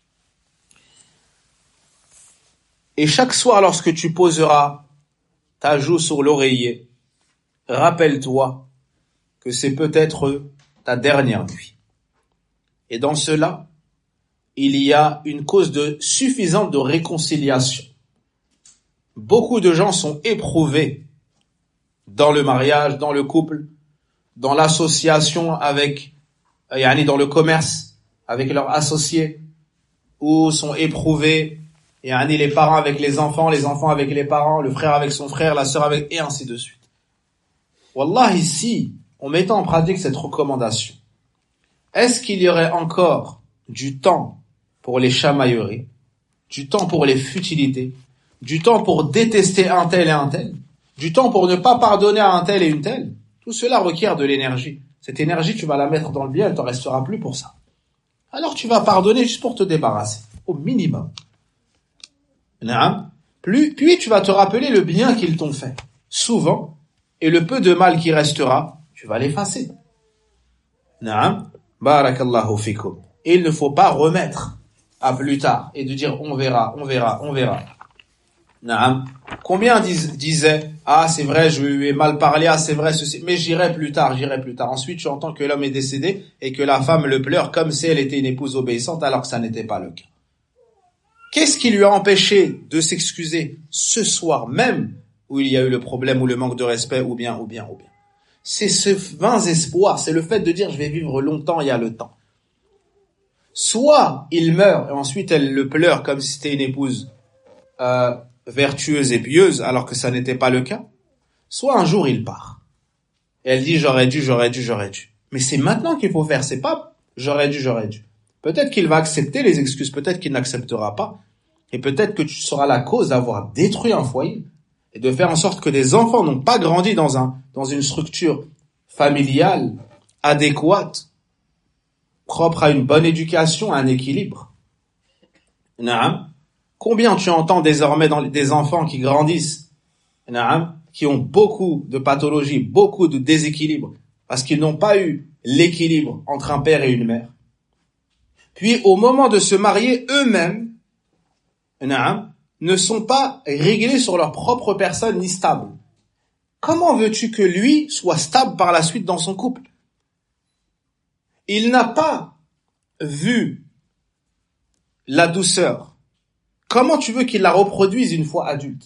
Et chaque soir, lorsque tu poseras ta joue sur l'oreiller, rappelle-toi que c'est peut-être ta dernière nuit. Et dans cela, il y a une cause de, suffisante de réconciliation. Beaucoup de gens sont éprouvés dans le mariage, dans le couple, dans l'association avec, yani dans le commerce, avec leurs associés, ou sont éprouvés, yani les parents avec les enfants, les enfants avec les parents, le frère avec son frère, la sœur avec, et ainsi de suite. Wallah, ici, en mettant en pratique cette recommandation, est-ce qu'il y aurait encore du temps pour les chamailleries, du temps pour les futilités, du temps pour détester un tel et un tel, du temps pour ne pas pardonner à un tel et une telle? Tout cela requiert de l'énergie. Cette énergie, tu vas la mettre dans le bien, elle ne t'en restera plus pour ça. Alors tu vas pardonner juste pour te débarrasser, au minimum. Plus, puis tu vas te rappeler le bien qu'ils t'ont fait, souvent, et le peu de mal qui restera, tu vas l'effacer. Naam, barakallahu fikum. Et il ne faut pas remettre à plus tard et de dire on verra, on verra, on verra. Naam. Combien dis, disaient ah c'est vrai je lui ai mal parlé, ah c'est vrai ceci, mais j'irai plus tard, j'irai plus tard. Ensuite tu entends que l'homme est décédé et que la femme le pleure comme si elle était une épouse obéissante alors que ça n'était pas le cas. Qu'est-ce qui lui a empêché de s'excuser ce soir même où il y a eu le problème ou le manque de respect ou bien ou bien ou bien? C'est ce vain espoir, c'est le fait de dire je vais vivre longtemps, il y a le temps. Soit il meurt et ensuite elle le pleure comme si c'était une épouse euh, vertueuse et pieuse alors que ça n'était pas le cas, soit un jour il part. Et elle dit j'aurais dû, j'aurais dû, j'aurais dû. Mais c'est maintenant qu'il faut faire, c'est pas j'aurais dû, j'aurais dû. Peut-être qu'il va accepter les excuses, peut-être qu'il n'acceptera pas. Et peut-être que tu seras la cause d'avoir détruit un foyer et de faire en sorte que des enfants n'ont pas grandi dans un dans une structure familiale adéquate, propre à une bonne éducation, à un équilibre. Naam. Combien tu entends désormais dans les, des enfants qui grandissent, naam, qui ont beaucoup de pathologies, beaucoup de déséquilibres, parce qu'ils n'ont pas eu l'équilibre entre un père et une mère. Puis au moment de se marier, eux-mêmes, naam, ne sont pas réglés sur leur propre personne ni stables. Comment veux-tu que lui soit stable par la suite dans son couple? Il n'a pas vu la douceur. Comment tu veux qu'il la reproduise une fois adulte?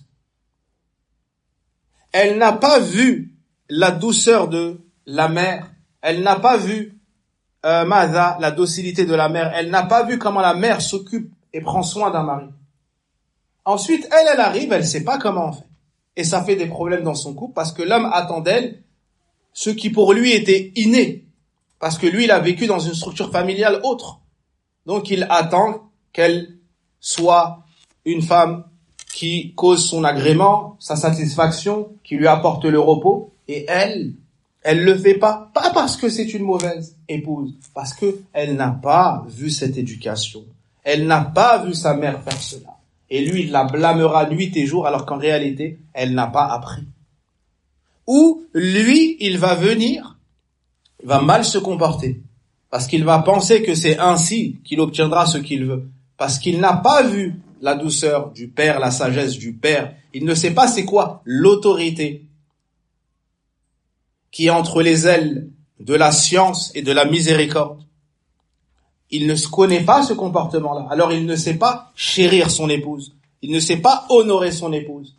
Elle n'a pas vu la douceur de la mère. Elle n'a pas vu euh, Mada, la docilité de la mère. Elle n'a pas vu comment la mère s'occupe et prend soin d'un mari. Ensuite, elle, elle arrive, elle sait pas comment on fait. Et ça fait des problèmes dans son couple parce que l'homme attend d'elle ce qui pour lui était inné. Parce que lui, il a vécu dans une structure familiale autre. Donc, il attend qu'elle soit une femme qui cause son agrément, sa satisfaction, qui lui apporte le repos. Et elle, elle le fait pas. Pas parce que c'est une mauvaise épouse. Parce que elle n'a pas vu cette éducation. Elle n'a pas vu sa mère faire cela. Et lui, il la blâmera nuit et jour alors qu'en réalité, elle n'a pas appris. Ou lui, il va venir, il va mal se comporter. Parce qu'il va penser que c'est ainsi qu'il obtiendra ce qu'il veut. Parce qu'il n'a pas vu la douceur du père, la sagesse du père. Il ne sait pas c'est quoi l'autorité qui est entre les ailes de la science et de la miséricorde. Il ne connaît pas ce comportement-là. Alors il ne sait pas chérir son épouse. Il ne sait pas honorer son épouse.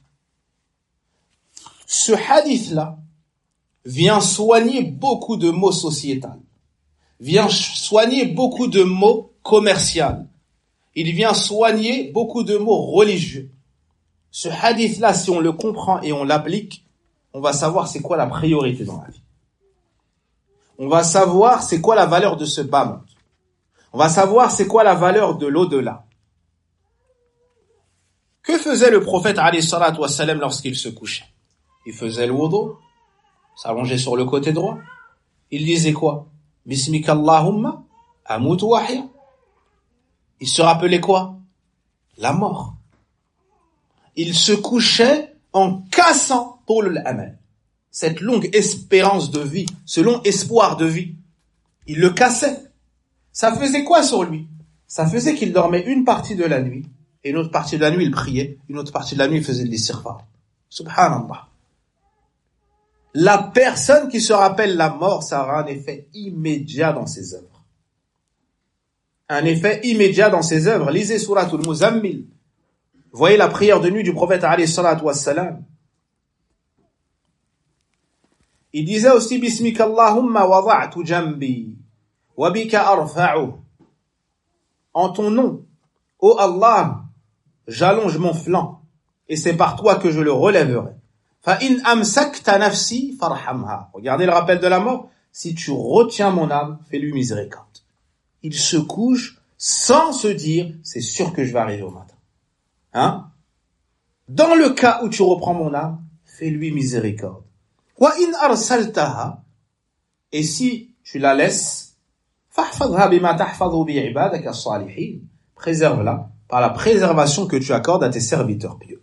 Ce hadith-là vient soigner beaucoup de maux sociétals. Vient soigner beaucoup de maux commerciaux. Il vient soigner beaucoup de mots religieux. Ce hadith-là, si on le comprend et on l'applique, on va savoir c'est quoi la priorité dans la vie. On va savoir c'est quoi la valeur de ce bas monde. On va savoir c'est quoi la valeur de l'au-delà. Que faisait le prophète alayhi salatu wassalam lorsqu'il se couchait? Il faisait le wudu, s'allongeait sur le côté droit. Il disait quoi? Bismika Allahumma amutu wa ahya. Il se rappelait quoi? La mort. Il se couchait en cassant طول الأمل. Cette longue espérance de vie, ce long espoir de vie, il le cassait. Ça faisait quoi sur lui? Ça faisait qu'il dormait une partie de la nuit, et une autre partie de la nuit il priait, une autre partie de la nuit il faisait de l'istighfar. Subhanallah. La personne qui se rappelle la mort, ça aura un effet immédiat dans ses œuvres. Un effet immédiat dans ses œuvres. Lisez Suratul Muzammil. Voyez la prière de nuit du prophète alayhi salatu wassalam. Il disait aussi Bismika Allahumma wada'tu jambi wa bika arfa'u. En ton nom, ô Allah, j'allonge mon flanc et c'est par toi que je le relèverai. Fa in amsakta nafsi farhamha. Regardez le rappel de la mort. Si tu retiens mon âme, fais-lui miséricorde. Il se couche sans se dire c'est sûr que je vais arriver au matin. Hein? Dans le cas où tu reprends mon âme, fais-lui miséricorde. Wa in arsaltaha, et si tu la laisses, fahfadha bima tahfadhu bi ibadaka as-salihin, préserve-la par la préservation que tu accordes à tes serviteurs pieux.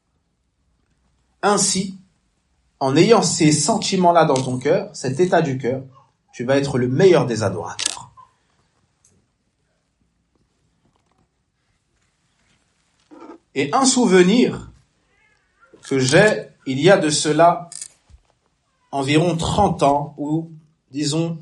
Ainsi, en ayant ces sentiments-là dans ton cœur, cet état du cœur, tu vas être le meilleur des adorateurs. Et un souvenir que j'ai, il y a de cela environ trente ans, ou disons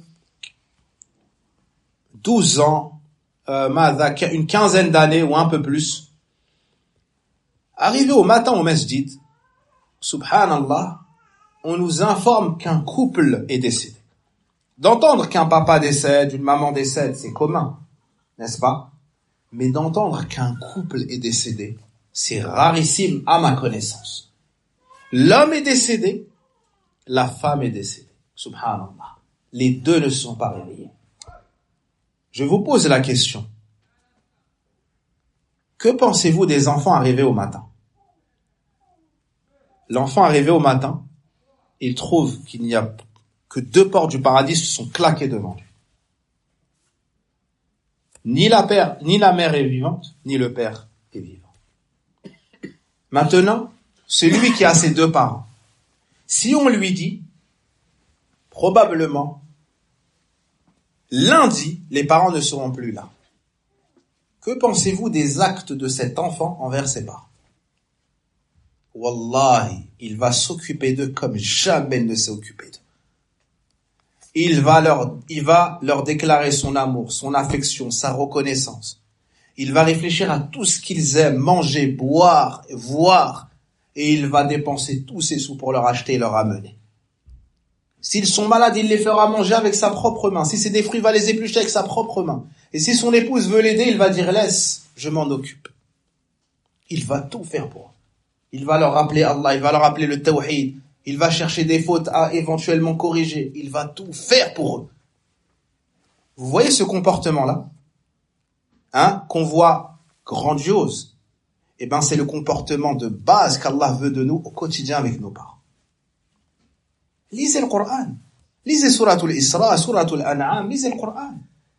douze ans, euh, une quinzaine d'années ou un peu plus, arrivé au matin au masjid, subhanallah, on nous informe qu'un couple est décédé. D'entendre qu'un papa décède, une maman décède, c'est commun, n'est-ce pas? Mais d'entendre qu'un couple est décédé, c'est rarissime à ma connaissance. L'homme est décédé, la femme est décédée. Subhanallah. Les deux ne sont pas réveillés. Je vous pose la question. Que pensez-vous des enfants arrivés au matin? L'enfant arrivé au matin, il trouve qu'il n'y a que deux portes du paradis se sont claquées devant lui. Ni la père, ni la mère est vivante, ni le père est vivant. Maintenant, celui qui a ses deux parents, si on lui dit, probablement, lundi, les parents ne seront plus là. Que pensez-vous des actes de cet enfant envers ses parents? Wallahi, il va s'occuper d'eux comme jamais il ne s'est occupé d'eux. Il va leur, il va leur déclarer son amour, son affection, sa reconnaissance. Il va réfléchir à tout ce qu'ils aiment, manger, boire, voir, et il va dépenser tous ses sous pour leur acheter et leur amener. S'ils sont malades, il les fera manger avec sa propre main. Si c'est des fruits, il va les éplucher avec sa propre main. Et si son épouse veut l'aider, il va dire « laisse, je m'en occupe ». Il va tout faire pour eux. Il va leur rappeler Allah, il va leur rappeler le tawhid, il va chercher des fautes à éventuellement corriger, il va tout faire pour eux. Vous voyez ce comportement-là, hein, qu'on voit grandiose. Eh ben, c'est le comportement de base qu'Allah veut de nous au quotidien avec nos parents. Lisez le Coran. Lisez Suratul Isra, Suratul An'am, lisez le Coran.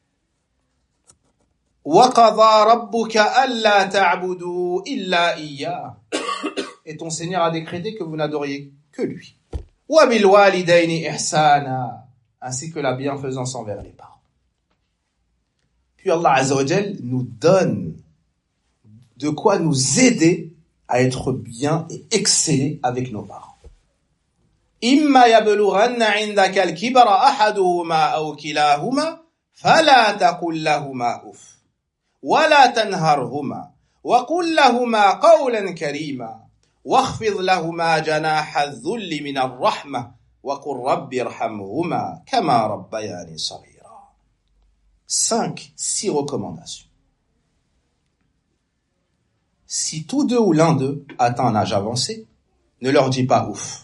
وَقَضَى رَبُّكَ أَلَّا تَعْبُدُوا إِلَّا إِيَّاهُ. Et ton Seigneur a décrété que vous n'adoriez que lui. وَبِالْوَالِدَيْنِ إِحْسَانًا. Ainsi que la bienfaisance envers les parents. Puis Allah Azza wa Jal nous donne de quoi nous aider à être bien et exceller avec nos parents. إِمَّا يَبْلُغَنَّ عِنْدَكَ الْكِبَرَ أَحَدُهُمَا أَوْ كِلَاهُمَا فَلَا تَقُلْ لَهُمَا أُفٍّ وَلَا تَنْهَرْهُمَا وَقُلْ لَهُمَا قَوْلًا كَرِيمًا وَاخْفِضْ لَهُمَا جَنَاحَ الذُّلِّ مِنَ الرَّحْمَةِ وَقُلْ رَبِّ ارْحَمْهُمَا كَمَا رَبَّيَانِي صَغِيرًا. Cinq, six recommandations. Si tous deux ou l'un d'eux atteint un âge avancé, ne leur dis pas ouf.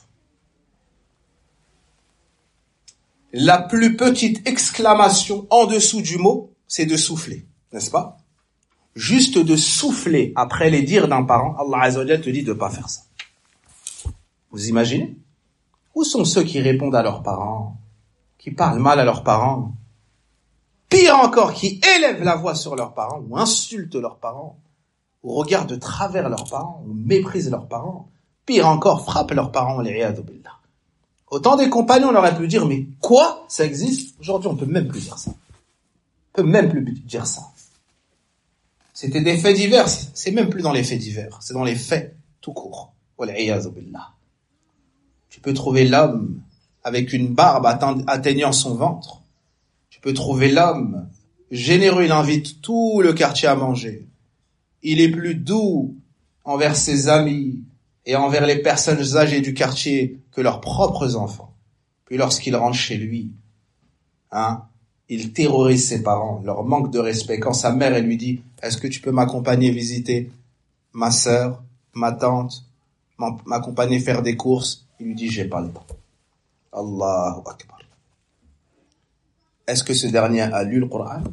La plus petite exclamation en dessous du mot, c'est de souffler, n'est-ce pas? Juste de souffler après les dires d'un parent, Allah Azza wa Jalla te dit de ne pas faire ça. Vous imaginez? Où sont ceux qui répondent à leurs parents, qui parlent mal à leurs parents? Pire encore, qui élèvent la voix sur leurs parents, ou insultent leurs parents, ou regardent de travers leurs parents, ou méprisent leurs parents. pire encore, frappent leurs parents, l'iyadhu billah. Autant des compagnons, on aurait pu dire, mais quoi? Ça existe? Aujourd'hui, on peut même plus dire ça. On peut même plus dire ça. C'était des faits divers, c'est même plus dans les faits divers, c'est dans les faits tout court. L'iyadhu billah. Tu peux trouver l'homme avec une barbe atteignant son ventre. Tu peux trouver l'homme généreux, il invite tout le quartier à manger. Il est plus doux envers ses amis et envers les personnes âgées du quartier que leurs propres enfants. Puis lorsqu'il rentre chez lui, hein, il terrorise ses parents, leur manque de respect. Quand sa mère, elle lui dit, est-ce que tu peux m'accompagner visiter ma sœur, ma tante, m'accompagner faire des courses? Il lui dit, j'ai pas le temps. Allahu Akbar. Est-ce que ce dernier a lu le Coran?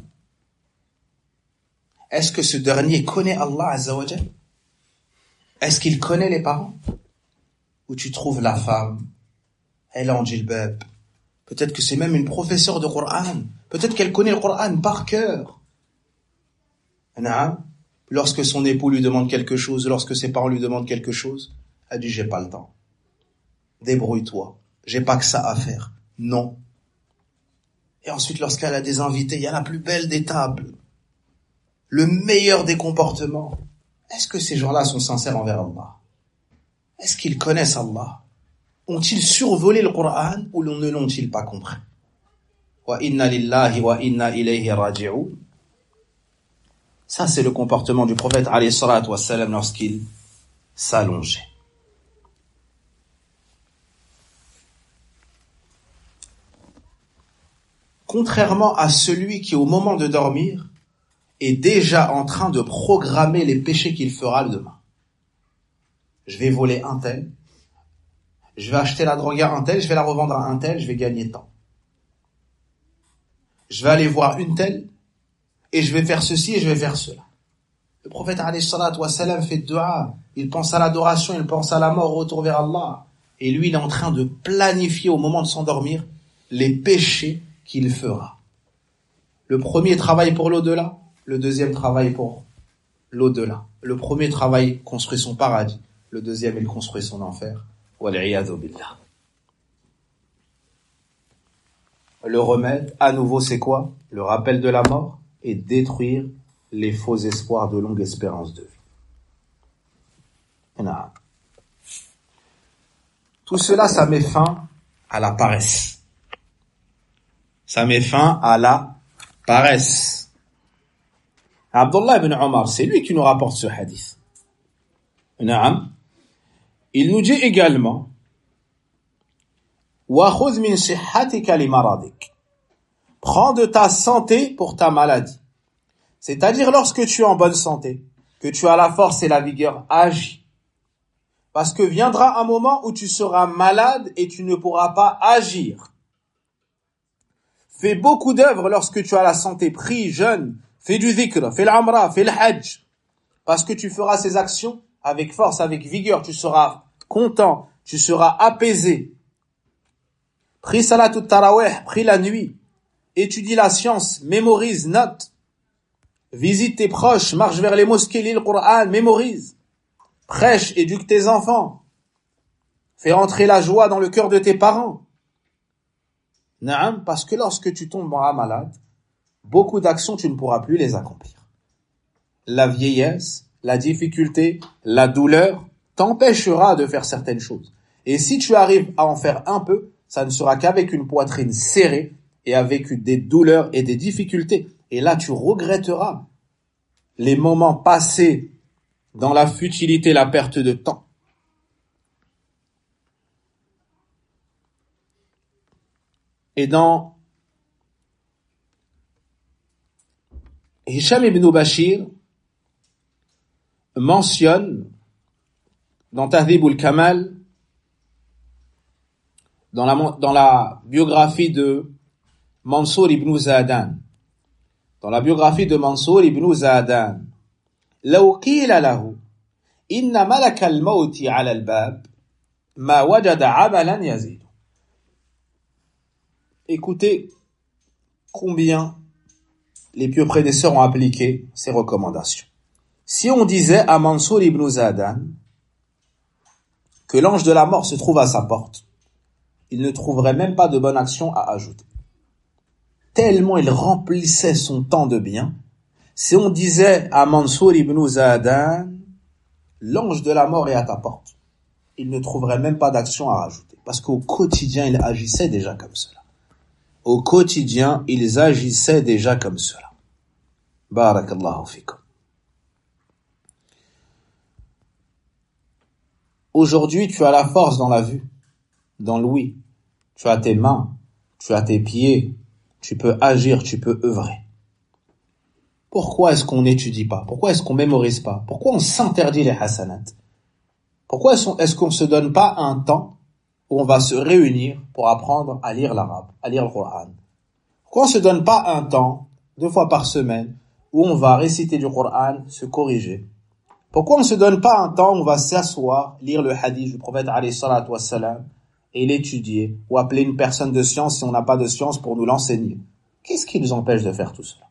Est-ce que ce dernier connaît Allah Azza wa Jal? Est-ce qu'il connaît les parents? Où tu trouves la femme, elle est en djilbab. Peut-être que c'est même une professeure de Coran. Peut-être qu'elle connaît le Coran par cœur. Lorsque son époux lui demande quelque chose, lorsque ses parents lui demandent quelque chose, elle dit, j'ai pas le temps. Débrouille-toi. J'ai pas que ça à faire. Non. Et ensuite, lorsqu'elle a des invités, il y a la plus belle des tables. Le meilleur des comportements. Est-ce que ces gens-là sont sincères envers Allah? Est-ce qu'ils connaissent Allah? Ont-ils survolé le Coran ou ne l'ont-ils pas compris? Wa inna lillahi wa inna ilayhi raji'un. Ça, c'est le comportement du prophète alayhi salatu wassalam lorsqu'il s'allongeait. Contrairement à celui qui, au moment de dormir, est déjà en train de programmer les péchés qu'il fera le demain. Je vais voler un tel, je vais acheter la drogue à un tel, je vais la revendre à un tel, je vais gagner tant. Je vais aller voir une telle, et je vais faire ceci et je vais faire cela. Le prophète alayhi salatu wassalam fait dua, il pense à l'adoration, il pense à la mort, au retour vers Allah. Et lui, il est en train de planifier au moment de s'endormir les péchés qu'il fera. Le premier travail pour l'au-delà, le deuxième travail pour l'au-delà. Le premier travail construit son paradis, le deuxième il construit son enfer. Wal-'iyadhu billah. Le remède, à nouveau, c'est quoi? Le rappel de la mort et détruire les faux espoirs de longue espérance de vie. Tout cela, ça met fin à la paresse. Ça met fin à la paresse. Abdullah ibn Omar, c'est lui qui nous rapporte ce hadith. Naam. Il nous dit également, وَخُذْ مِنْ صِحَّتِكَ لِمَرَضِكَ. Prends de ta santé pour ta maladie. C'est-à-dire lorsque tu es en bonne santé, que tu as la force et la vigueur, agis. Parce que viendra un moment où tu seras malade et tu ne pourras pas agir. Fais beaucoup d'œuvres lorsque tu as la santé, prie, jeûne, fais du dhikr, fais l'amra, fais le hajj. Parce que tu feras ces actions avec force, avec vigueur, tu seras content, tu seras apaisé. Prie salatut tarawih, prie la nuit, étudie la science, mémorise, note. Visite tes proches, marche vers les mosquées, lis le Coran, mémorise. Prêche, éduque tes enfants. Fais entrer la joie dans le cœur de tes parents. Naam, parce que lorsque tu tomberas malade, beaucoup d'actions tu ne pourras plus les accomplir. La vieillesse, la difficulté, la douleur t'empêchera de faire certaines choses. Et si tu arrives à en faire un peu, ça ne sera qu'avec une poitrine serrée et avec des douleurs et des difficultés. Et là, tu regretteras les moments passés dans la futilité, la perte de temps. Et dans Hisham ibn Bashir mentionne dans Tahdhib al-Kamal, dans la, dans la biographie de Mansour ibn Zadan, dans la biographie de Mansour ibn Zadan, لو قيل له إن ملك الموت على الباب ما وجد عملا يزيد. Écoutez combien les pieux prédécesseurs ont appliqué ces recommandations. Si on disait à Mansour ibn Zadan que l'ange de la mort se trouve à sa porte, il ne trouverait même pas de bonne action à ajouter. Tellement il remplissait son temps de bien, si on disait à Mansour ibn Zadan, l'ange de la mort est à ta porte, il ne trouverait même pas d'action à rajouter, parce qu'au quotidien, il agissait déjà comme cela. Au quotidien, ils agissaient déjà comme cela. Barakallahu fikum. Aujourd'hui, tu as la force dans la vue, dans l'ouïe. Tu as tes mains, tu as tes pieds, tu peux agir, tu peux œuvrer. Pourquoi est-ce qu'on n'étudie pas? Pourquoi est-ce qu'on mémorise pas? Pourquoi on s'interdit les hasanat? Pourquoi est-ce qu'on se donne pas un temps où on va se réunir pour apprendre à lire l'arabe, à lire le Coran? Pourquoi on se donne pas un temps, deux fois par semaine, où on va réciter du Coran, se corriger? Pourquoi on ne se donne pas un temps où on va s'asseoir, lire le hadith du prophète alayhi salatu wassalam et l'étudier, ou appeler une personne de science si on n'a pas de science pour nous l'enseigner? Qu'est-ce qui nous empêche de faire tout cela?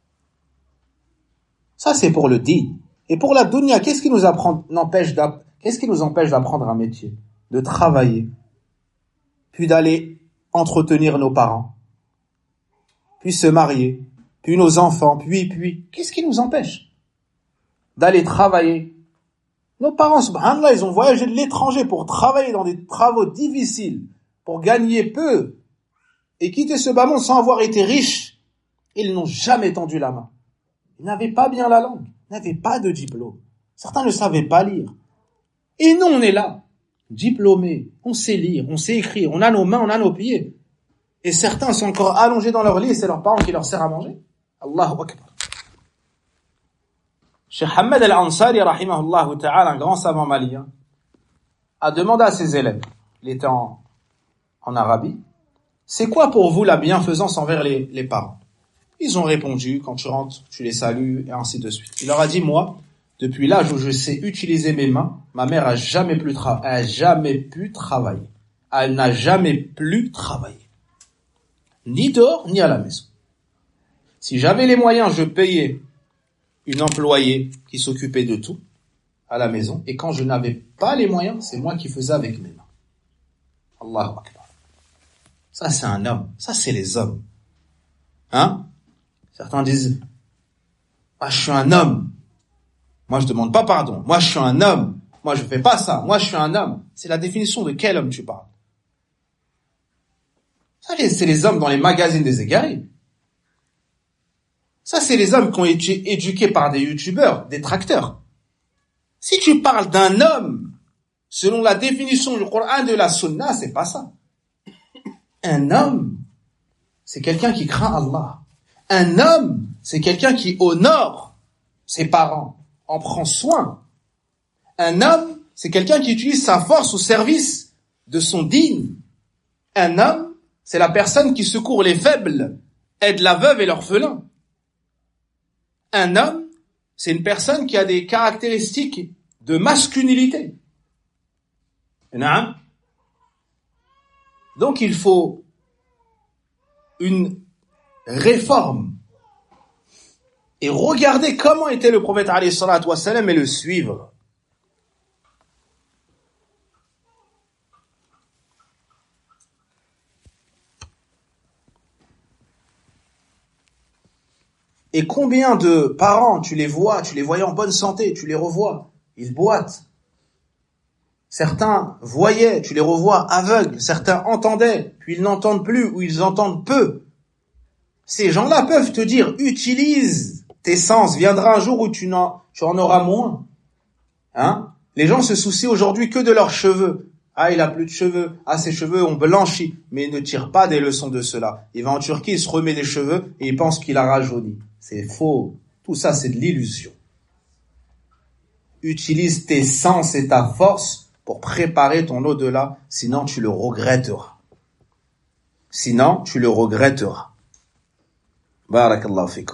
Ça, c'est pour le din. Et pour la dunya, qu'est-ce qui nous apprend, n'empêche d'app- qu'est-ce qui nous empêche d'apprendre un métier, de travailler, puis d'aller entretenir nos parents, puis se marier, puis nos enfants, puis, puis, qu'est-ce qui nous empêche d'aller travailler? Nos parents, subhanallah, ils ont voyagé de l'étranger pour travailler dans des travaux difficiles, pour gagner peu, et quitter ce bas monde sans avoir été riches. Ils n'ont jamais tendu la main. Ils n'avaient pas bien la langue, ils n'avaient pas de diplôme. Certains ne savaient pas lire. Et nous, on est là, diplômés, on sait lire, on sait écrire, on a nos mains, on a nos pieds. Et certains sont encore allongés dans leur lit et c'est leurs parents qui leur servent à manger. Allahu Akbar. Cheikh Ahmed al-Ansari, rahimahullah ta'ala, un grand savant malien, a demandé à ses élèves, il était en, en Arabie, c'est quoi pour vous la bienfaisance envers les, les parents? Ils ont répondu, quand tu rentres, tu les salues, et ainsi de suite. Il leur a dit, moi, depuis l'âge où je sais utiliser mes mains, ma mère a jamais plus tra- a jamais pu travailler. Elle n'a jamais plus travaillé. Ni dehors, ni à la maison. Si j'avais les moyens, je payais une employée qui s'occupait de tout à la maison. Et quand je n'avais pas les moyens, c'est moi qui faisais avec mes mains. Allahu Akbar. Ça, c'est un homme. Ça, c'est les hommes. Hein? Certains disent, moi, je suis un homme. Moi, je demande pas pardon. Moi, je suis un homme. Moi, je fais pas ça. Moi, je suis un homme. C'est la définition de quel homme tu parles. Ça, c'est les hommes dans les magazines des égarés. Ça, c'est les hommes qui ont été éduqués par des youtubeurs, des tracteurs. Si tu parles d'un homme, selon la définition du Coran de la Sunna, c'est pas ça. Un homme, c'est quelqu'un qui craint Allah. Un homme, c'est quelqu'un qui honore ses parents, en prend soin. Un homme, c'est quelqu'un qui utilise sa force au service de son digne. Un homme, c'est la personne qui secourt les faibles, aide la veuve et l'orphelin. Un homme, c'est une personne qui a des caractéristiques de masculinité. Donc il faut une réforme et regarder comment était le prophète alayhi salatu wassalam et le suivre. Et combien de parents, tu les vois, tu les voyais en bonne santé, tu les revois, ils boitent. Certains voyaient, tu les revois aveugles, certains entendaient, puis ils n'entendent plus ou ils entendent peu. Ces gens-là peuvent te dire, utilise tes sens, viendra un jour où tu, n'en, tu en auras moins. Hein? Les gens se soucient aujourd'hui que de leurs cheveux. Ah, il a plus de cheveux. Ah, ses cheveux ont blanchi. Mais il ne tire pas des leçons de cela. Il va en Turquie, il se remet des cheveux et il pense qu'il a rajeuni. C'est faux. Tout ça, c'est de l'illusion. Utilise tes sens et ta force pour préparer ton au-delà. Sinon, tu le regretteras. Sinon, tu le regretteras. Barakallahu fikum.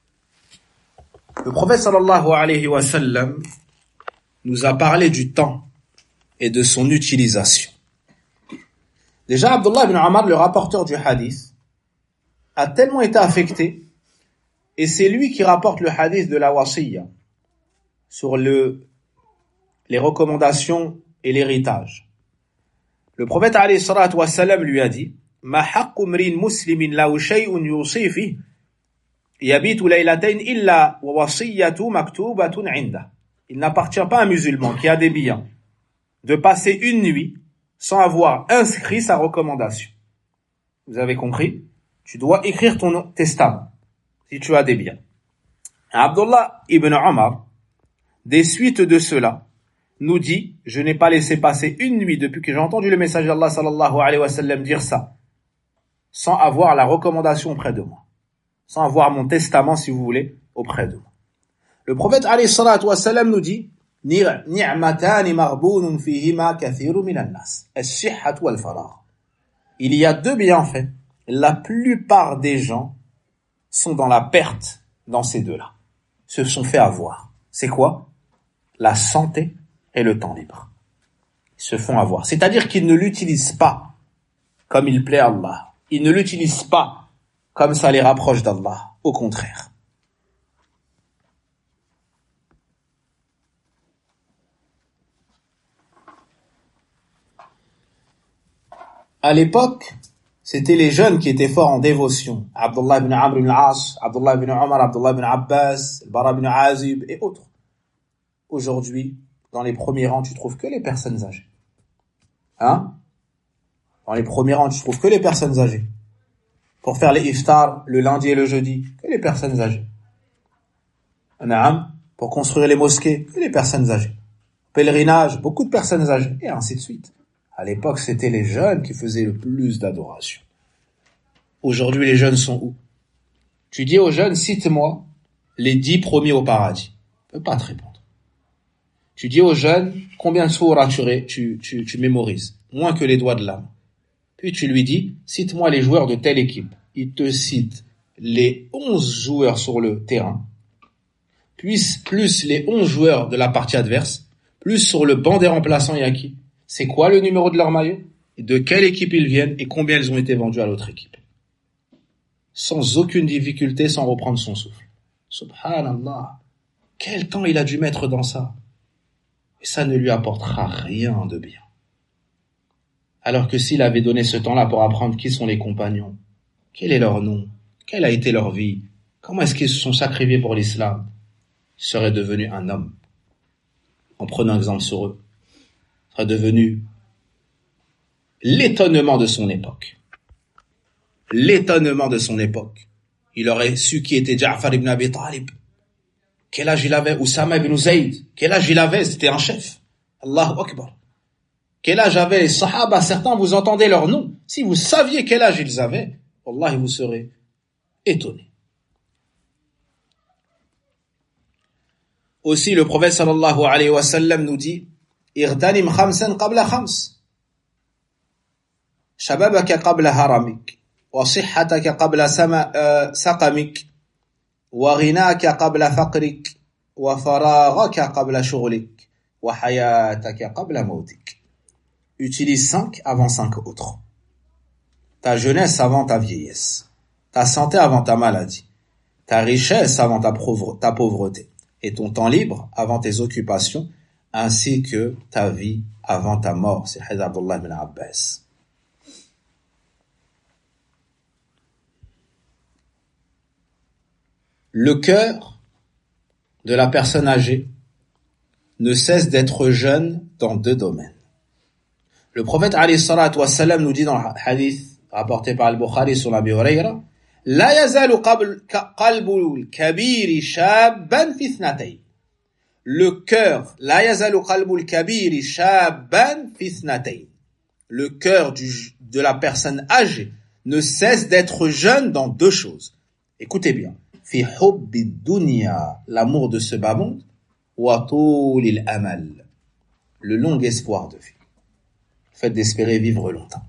Le prophète sallallahu alayhi wa sallam nous a parlé du temps et de son utilisation. Déjà, Abdullah ibn Umar, le rapporteur du hadith, a tellement été affecté, et c'est lui qui rapporte le hadith de la wasiyya sur le, les recommandations et l'héritage. Le prophète alayhi salatu wa salam lui a dit Ma haqqu mrin muslimin lahu shay'un yusi fihi yabitu laylatayn illa wa wasiyatu maktubatun 'inda. Il n'appartient pas à un musulman qui a des biens de passer une nuit sans avoir inscrit sa recommandation. Vous avez compris? Tu dois écrire ton testament si tu as des biens. Abdullah ibn Omar, des suites de cela, nous dit, je n'ai pas laissé passer une nuit depuis que j'ai entendu le message d'Allah sallallahu alayhi wa sallam dire ça, sans avoir la recommandation auprès de moi, sans avoir mon testament, si vous voulez, auprès de moi. Le prophète alayhi salatu wa sallam nous dit, ni'matani maghbunun fihima kathiru minan nas, as-sihhat wal faragh. Il y a deux bienfaits. La plupart des gens sont dans la perte dans ces deux-là. Se sont fait avoir. C'est quoi? La santé et le temps libre. Ils se font avoir. C'est-à-dire qu'ils ne l'utilisent pas comme il plaît à Allah. Ils ne l'utilisent pas comme ça les rapproche d'Allah. Au contraire. À l'époque, c'était les jeunes qui étaient forts en dévotion. Abdullah ibn Amr ibn al-As, Abdullah ibn Omar, Abdullah ibn Abbas, Bara ibn Azib et autres. Aujourd'hui, dans les premiers rangs, tu trouves que les personnes âgées. Hein? Dans les premiers rangs, tu trouves que les personnes âgées. Pour faire les iftar le lundi et le jeudi, que les personnes âgées. Naam, pour construire les mosquées, que les personnes âgées. Pèlerinage, beaucoup de personnes âgées, et ainsi de suite. À l'époque, c'était les jeunes qui faisaient le plus d'adoration. Aujourd'hui, les jeunes sont où? Tu dis aux jeunes, cite-moi les dix premiers au paradis. Il ne peut pas te répondre. Tu dis aux jeunes, combien de sourates tu, tu, tu, tu mémorises? Moins que les doigts de l'âme. Puis tu lui dis, cite-moi les joueurs de telle équipe. Il te cite les onze joueurs sur le terrain, plus, plus les onze joueurs de la partie adverse, plus sur le banc des remplaçants, il y a qui? C'est quoi le numéro de leur maillot? Et de quelle équipe ils viennent et combien ils ont été vendus à l'autre équipe. Sans aucune difficulté, sans reprendre son souffle. Subhanallah. Quel temps il a dû mettre dans ça? Et ça ne lui apportera rien de bien. Alors que s'il avait donné ce temps-là pour apprendre qui sont les compagnons, quel est leur nom, quelle a été leur vie, comment est-ce qu'ils se sont sacrifiés pour l'islam, il serait devenu un homme. En prenant exemple sur eux. Serait devenu l'étonnement de son époque. L'étonnement de son époque. Il aurait su qui était Ja'far ibn Abi Talib. Quel âge il avait? Oussama ibn Zayd. Quel âge il avait? C'était un chef. Allahu Akbar. Quel âge avaient les Sahaba? Certains, vous entendez leur nom. Si vous saviez quel âge ils avaient, Wallahi, vous serez étonnés. Aussi, le prophète sallallahu alayhi wa sallam nous dit اغتنم خمسا قبل خمس شبابك قبل هرمك وصحتك قبل سقمك وغناك قبل فقرك وفراغك قبل شغلك وحياتك قبل موتك. Utilise cinq avant cinq autres. Ta jeunesse avant ta vieillesse, ta santé avant ta maladie, ta richesse avant ta, pauvre, ta pauvreté, et ton temps libre avant tes occupations, ainsi que ta vie avant ta mort. C'est Hadith Abdullah ibn Abbas. Le cœur de la personne âgée ne cesse d'être jeune dans deux domaines. Le prophète alayhi salatu wa salam nous dit dans le hadith rapporté par Al-Bukhari sur Abi Hurayra, La yazalu qalbul kabiri shabban fi ithnatayn. Le cœur, la yazalu qalbul kabiri shabban fi ithnatayn. Le cœur du, de la personne âgée ne cesse d'être jeune dans deux choses. Écoutez bien. Fi hubbi dunya, l'amour de ce bas monde, wa tulil amal, le long espoir de vie. Le fait d'espérer vivre longtemps.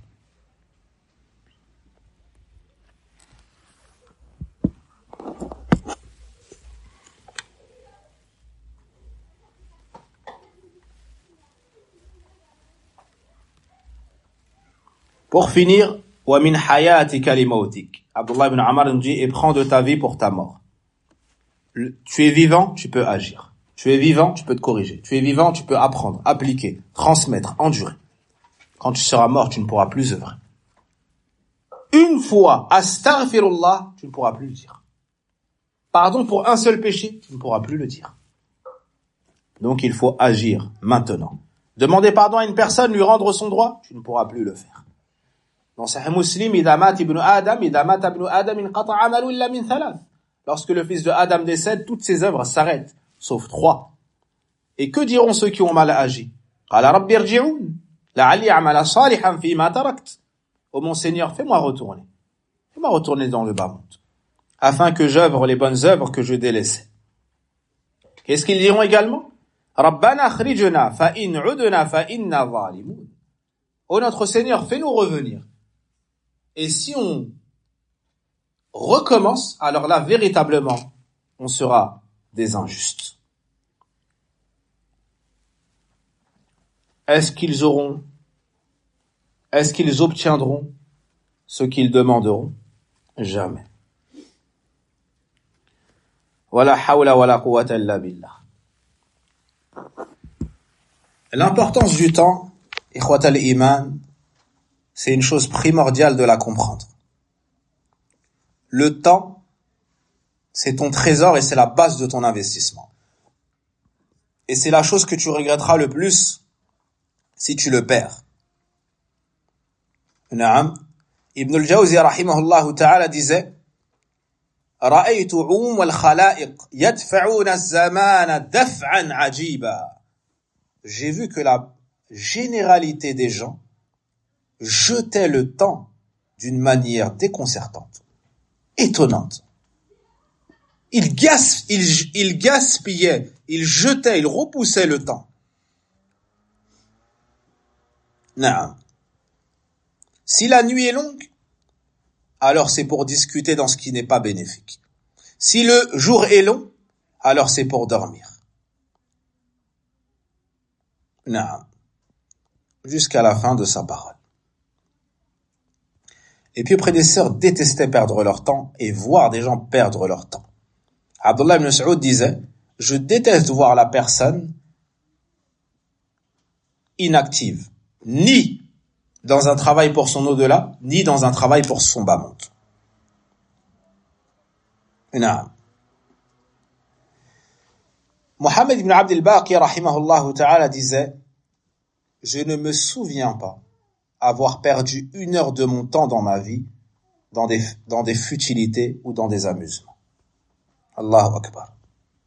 Pour finir, wa min hayatika li mautik. Abdullah ibn Amr nous dit, et prends de ta vie pour ta mort. Le, tu es vivant, tu peux agir. Tu es vivant, tu peux te corriger. Tu es vivant, tu peux apprendre, appliquer, transmettre, endurer. Quand tu seras mort, tu ne pourras plus œuvrer. Une fois, astaghfirullah, tu ne pourras plus le dire. Pardon pour un seul péché, tu ne pourras plus le dire. Donc il faut agir maintenant. Demander pardon à une personne, lui rendre son droit, tu ne pourras plus le faire. Dans Sahih Muslim, idha mat ibn Adam, idha mat ibn Adam inqata amalu illa min thalath. Lorsque le fils de Adam décède, toutes ses œuvres s'arrêtent, sauf trois. Et que diront ceux qui ont mal agi? Qala rabbi irji'un, la'alli a'mala salihan fi ma tarakt. Oh mon Seigneur, fais-moi retourner. Fais-moi retourner dans le bas monde, afin que j'œuvre les bonnes œuvres que je délaissais. Qu'est-ce qu'ils diront également? Rabbana akhrijna fa in 'udna fa inna zalimun. Oh notre Seigneur, fais-nous revenir. Et si on recommence, alors là, véritablement, on sera des injustes. Est-ce qu'ils auront, est-ce qu'ils obtiendront ce qu'ils demanderont? Jamais. Wala hawla wala quwwata illa billah. L'importance du temps, ikhwat al-iman, c'est une chose primordiale de la comprendre. Le temps, c'est ton trésor et c'est la base de ton investissement. Et c'est la chose que tu regretteras le plus si tu le perds. Naam. Ibn al-Jawzi rahimahullah ta'ala disait: رأيت عوم الخلائق يدفعون الزمان دفعا عجيبا. J'ai vu que la généralité des gens jetait le temps d'une manière déconcertante, étonnante. Ils gas, ils, ils gaspillaient, ils jetaient, ils repoussaient le temps. Non. Si la nuit est longue, alors c'est pour discuter dans ce qui n'est pas bénéfique. Si le jour est long, alors c'est pour dormir. Non. Jusqu'à la fin de sa parole. Et puis, les prédécesseurs détestaient perdre leur temps et voir des gens perdre leur temps. Abdullah ibn Mas'ud disait: je déteste voir la personne inactive, ni dans un travail pour son au-delà, ni dans un travail pour son bas-monde. Non. Mohammed ibn Abd al-Baqi rahimahullah ta'ala disait: je ne me souviens pas avoir perdu une heure de mon temps dans ma vie dans des, dans des futilités ou dans des amusements. Allahu Akbar.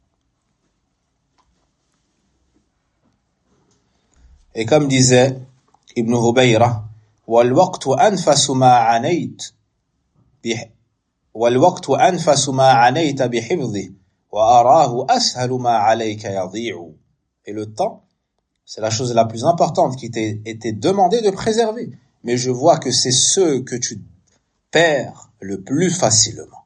Et comme disait Ibn Hubayra, وَالْوَقْتُ أَنْفَسُ مَا عَنَيْتَ وَالْوَقْتُ أَنْفَسُ مَا عَنَيْتَ بِحِفْظِهِ وَأَرَاهُ أَسْهَلُ مَا عَلَيْكَ يَضِيعُ. Et le temps, c'est la chose la plus importante qui t'a été demandée de préserver. Mais je vois que c'est ce que tu perds le plus facilement.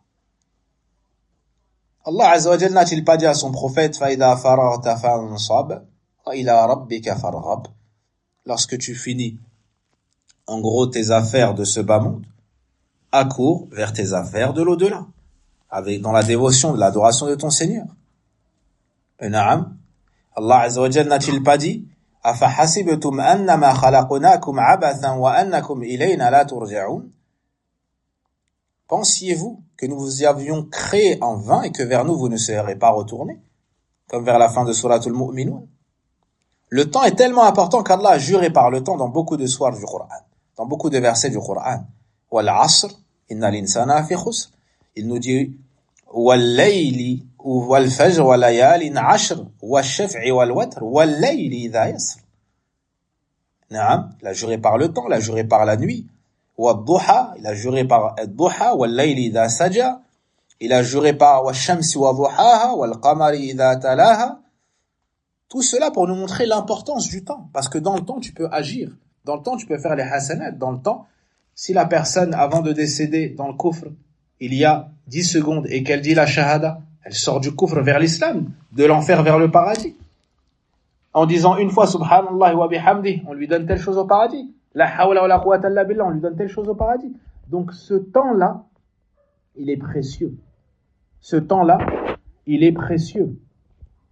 Allah Azza wa Jalla n'a-t-il pas dit à son prophète: فَإِذَا فَرَغْتَ فَانصَبْ وَإِلَى رَبِّكَ فَارْغَبْ. Lorsque tu finis, en gros, tes affaires de ce bas monde, accours vers tes affaires de l'au-delà, avec dans la dévotion, de l'adoration de ton Seigneur. Et naam, Allah Azza wa Jalla n'a-t-il pas dit: أَفَحَسِبْتُمْ أَنَّمَا خَلَقْنَاكُمْ عَبَثًا وَأَنَّكُمْ إِلَيْنَا لَا تُرْجَعُونَ. Pensiez-vous que nous vous avions créé en vain et que vers nous vous ne serez pas retournés, comme vers la fin de Suratul Mu'minun? Le temps est tellement important qu'Allah a juré par le temps dans beaucoup de soirs du Coran, dans beaucoup de versets du Coran. Wal asr, innal insana fi khusr. Il nous dit: wal layli wal fajr wal layalin ashr wal shaf'i wal watr wal layli idha yasr. Naam, il a juré par le temps, il a juré par la nuit. Wal duha, il a juré par le duha, wal layli idha saja. Il a juré par wal shamsi wa duhaha wal qamari idha talaha. Tout cela pour nous montrer l'importance du temps. Parce que dans le temps, tu peux agir. Dans le temps, tu peux faire les hasanat. Dans le temps, si la personne, avant de décéder dans le kufr, il y a dix secondes et qu'elle dit la shahada, elle sort du kufr vers l'islam, de l'enfer vers le paradis. En disant une fois subhanallah wa bihamdi, on lui donne telle chose au paradis. La hawla wa la quwwata illa billah, on lui donne telle chose au paradis. Donc ce temps-là, il est précieux. Ce temps-là, il est précieux.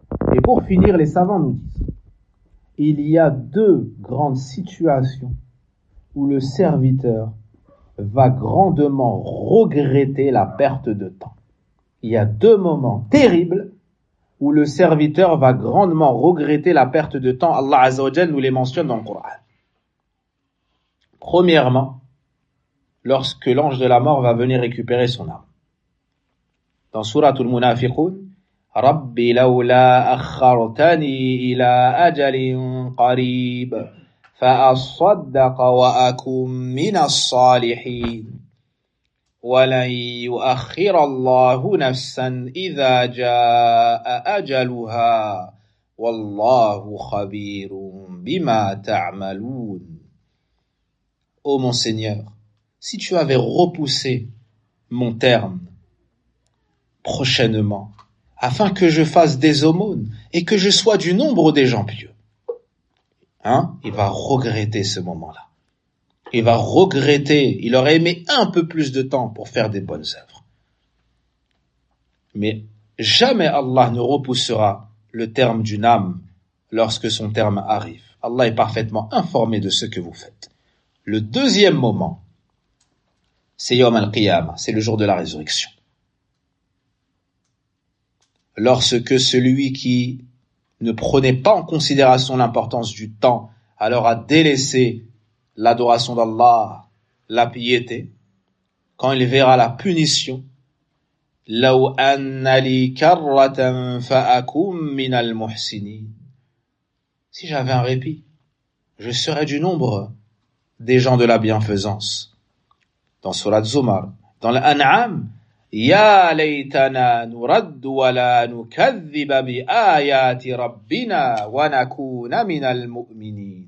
Et pour finir, les savants nous disent, il y a deux grandes situations où le serviteur va grandement regretter la perte de temps. Il y a deux moments terribles où le serviteur va grandement regretter la perte de temps. Allah Azza wa Jalla nous les mentionne dans le Coran. Premièrement, lorsque l'ange de la mort va venir récupérer son âme. Dans Souratul Munafiqun, Rabbi lawla akhartani ila ajalin qarib fa asaddaqa wa akum minas salihin wa lan yuakhkhira Allahu nafsan idha jaa ajaluha wallahu khabirun bima ta'malun. Ô mon Seigneur, si tu avais repoussé mon terme prochainement, afin que je fasse des aumônes et que je sois du nombre des gens pieux, hein, il va regretter ce moment-là. Il va regretter, il aurait aimé un peu plus de temps pour faire des bonnes œuvres. Mais jamais Allah ne repoussera le terme d'une âme lorsque son terme arrive. Allah est parfaitement informé de ce que vous faites. Le deuxième moment, c'est Yawm al-Qiyamah, c'est le jour de la résurrection. Lorsque celui qui ne prenait pas en considération l'importance du temps, alors a délaissé l'adoration d'Allah, la piété, quand il verra la punition, law anna li karratan fa akum min al-muhsinin. Si j'avais un répit, je serais du nombre des gens de la bienfaisance. Dans Surat Zumar, dans l'An'am, Ya laytana nurad wa la nukadhiba bi ayati rabbina wa nakuna minal mu'minin.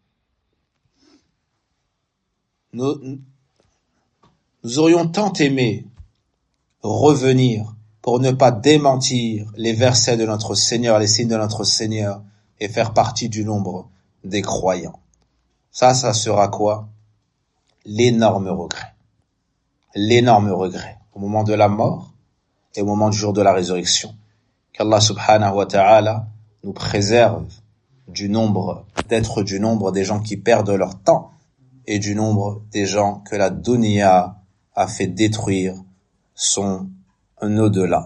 Nous, nous aurions tant aimé revenir pour ne pas démentir les versets de notre Seigneur, les signes de notre Seigneur, et faire partie du nombre des croyants. Ça, ça sera quoi? L'énorme regret. L'énorme regret. Au moment de la mort et au moment du jour de la résurrection. Qu'Allah subhanahu wa ta'ala nous préserve du nombre, d'être du nombre des gens qui perdent leur temps et du nombre des gens que la dunya a fait détruire son au-delà.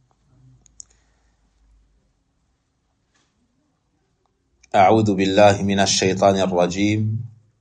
أعوذ بالله من الشيطان الرجيم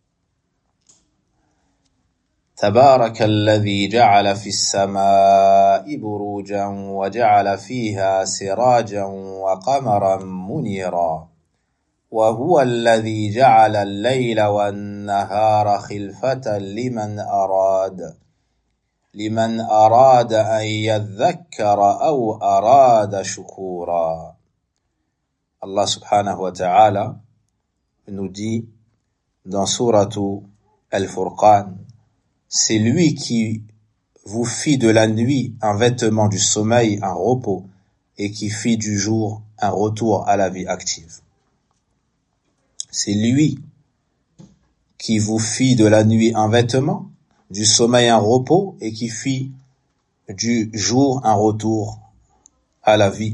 تبارك الذي جعل في السماء بروجا وجعل فيها سراجا وقمرا منيرا وهو الذي جعل الليل والنهار خلفة لمن أراد لمن أراد أن يذكر أو أراد شكورا. Allah subhanahu wa ta'ala nous dit dans Sourate Al-Furqan, c'est lui qui vous fit de la nuit un vêtement du sommeil, un repos, et qui fit du jour un retour à la vie active. C'est lui qui vous fit de la nuit un vêtement, du sommeil un repos, et qui fit du jour un retour à la vie.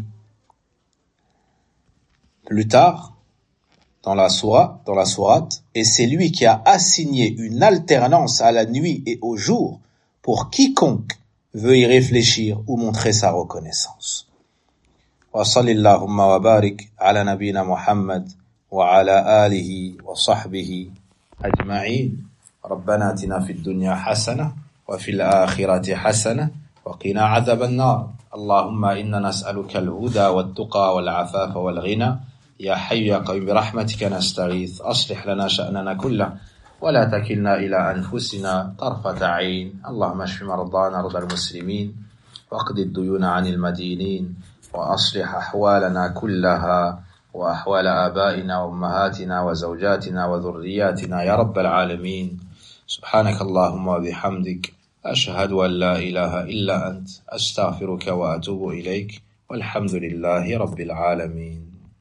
Plus tard, dans la sourate, dans la sourate, et c'est lui qui a assigné une alternance à la nuit et au jour pour quiconque veut y réfléchir ou montrer sa reconnaissance. Wa sallallahu wa barik ala nabina Muhammad wa ala alihi wa sahbihi ajma'in. Rabbana atina fid dunya hasana wa fil akhirati hasana wa qina adhaban nar. Allahumma inna nas'aluka al-huda wat-tuqa wal-afafa wal-ghina. يا حي يا قيوم برحمتك نستغيث أصلح لنا شأننا كله ولا تكلنا إلى أنفسنا طرفة عين. اللهم اشف مرضانا مرضى المسلمين واقض الديون عن المدينين وأصلح أحوالنا كلها وأحوال آبائنا وأمهاتنا وزوجاتنا وذرياتنا يا رب العالمين. سبحانك اللهم وبحمدك أشهد أن لا إله إلا أنت أستغفرك وأتوب إليك والحمد لله رب العالمين.